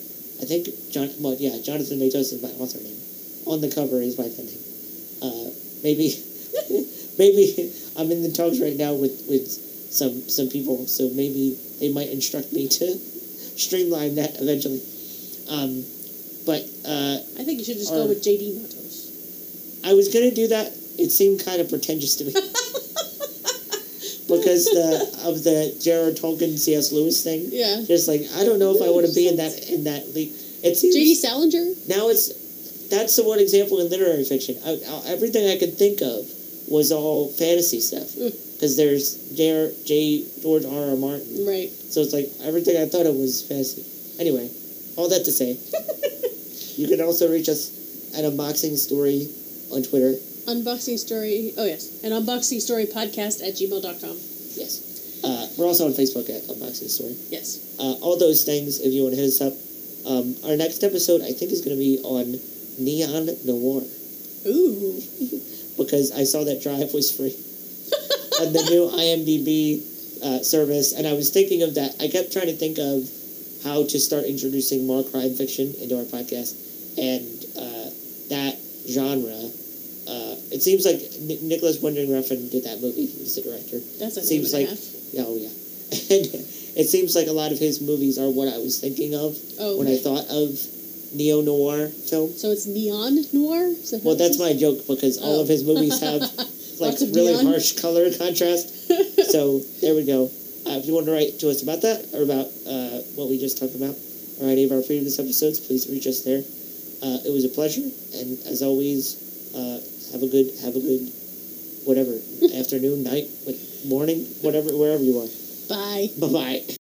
I think, John. well, yeah, Jonathan Matos is my author name. On the cover is my pen name. Uh, maybe... maybe I'm in the talks right now with, with some some people, so maybe they might instruct me to streamline that eventually. Um, but uh, I think you should just our, go with J D Matos. I was gonna do that. It seemed kind of pretentious to me because the of the J R R Tolkien C S Lewis thing. Yeah. Just like I don't know if I want to be in that in that league. It seems J D Salinger. Now it's that's the one example in literary fiction. I, I, everything I could think of was all fantasy stuff because mm. there's J. R. J. George R. R. Martin. Right. So it's like everything I thought it was fantasy. Anyway, all that to say, you can also reach us at Unboxing Story on Twitter. Unboxing Story. Oh yes, an Unboxing Story podcast at gmail dot com. Yes. Uh, we're also on Facebook at Unboxing Story. Yes. Uh, all those things. If you want to hit us up. Um, our next episode, I think, is going to be on Neon Noir. Ooh. Because I saw that Drive was free on the new IMDb uh, service, and I was thinking of that. I kept trying to think of how to start introducing more crime fiction into our podcast, and uh, that genre. Uh, it seems like N- Nicholas Winding Refn did that movie. He was the director. That's a seems like, yeah, oh yeah. And it seems like a lot of his movies are what I was thinking of oh, when okay. I thought of neo-noir film. So it's neon noir? That well, that's my joke, because all oh. of his movies have like really neon? harsh color contrast. So there we go. Uh, if you want to write to us about that, or about uh, what we just talked about, or any of our previous episodes, please reach us there. Uh, it was a pleasure, and as always, uh, have a good, have a good, whatever, afternoon, night, morning, whatever, wherever you are. Bye. Bye-bye.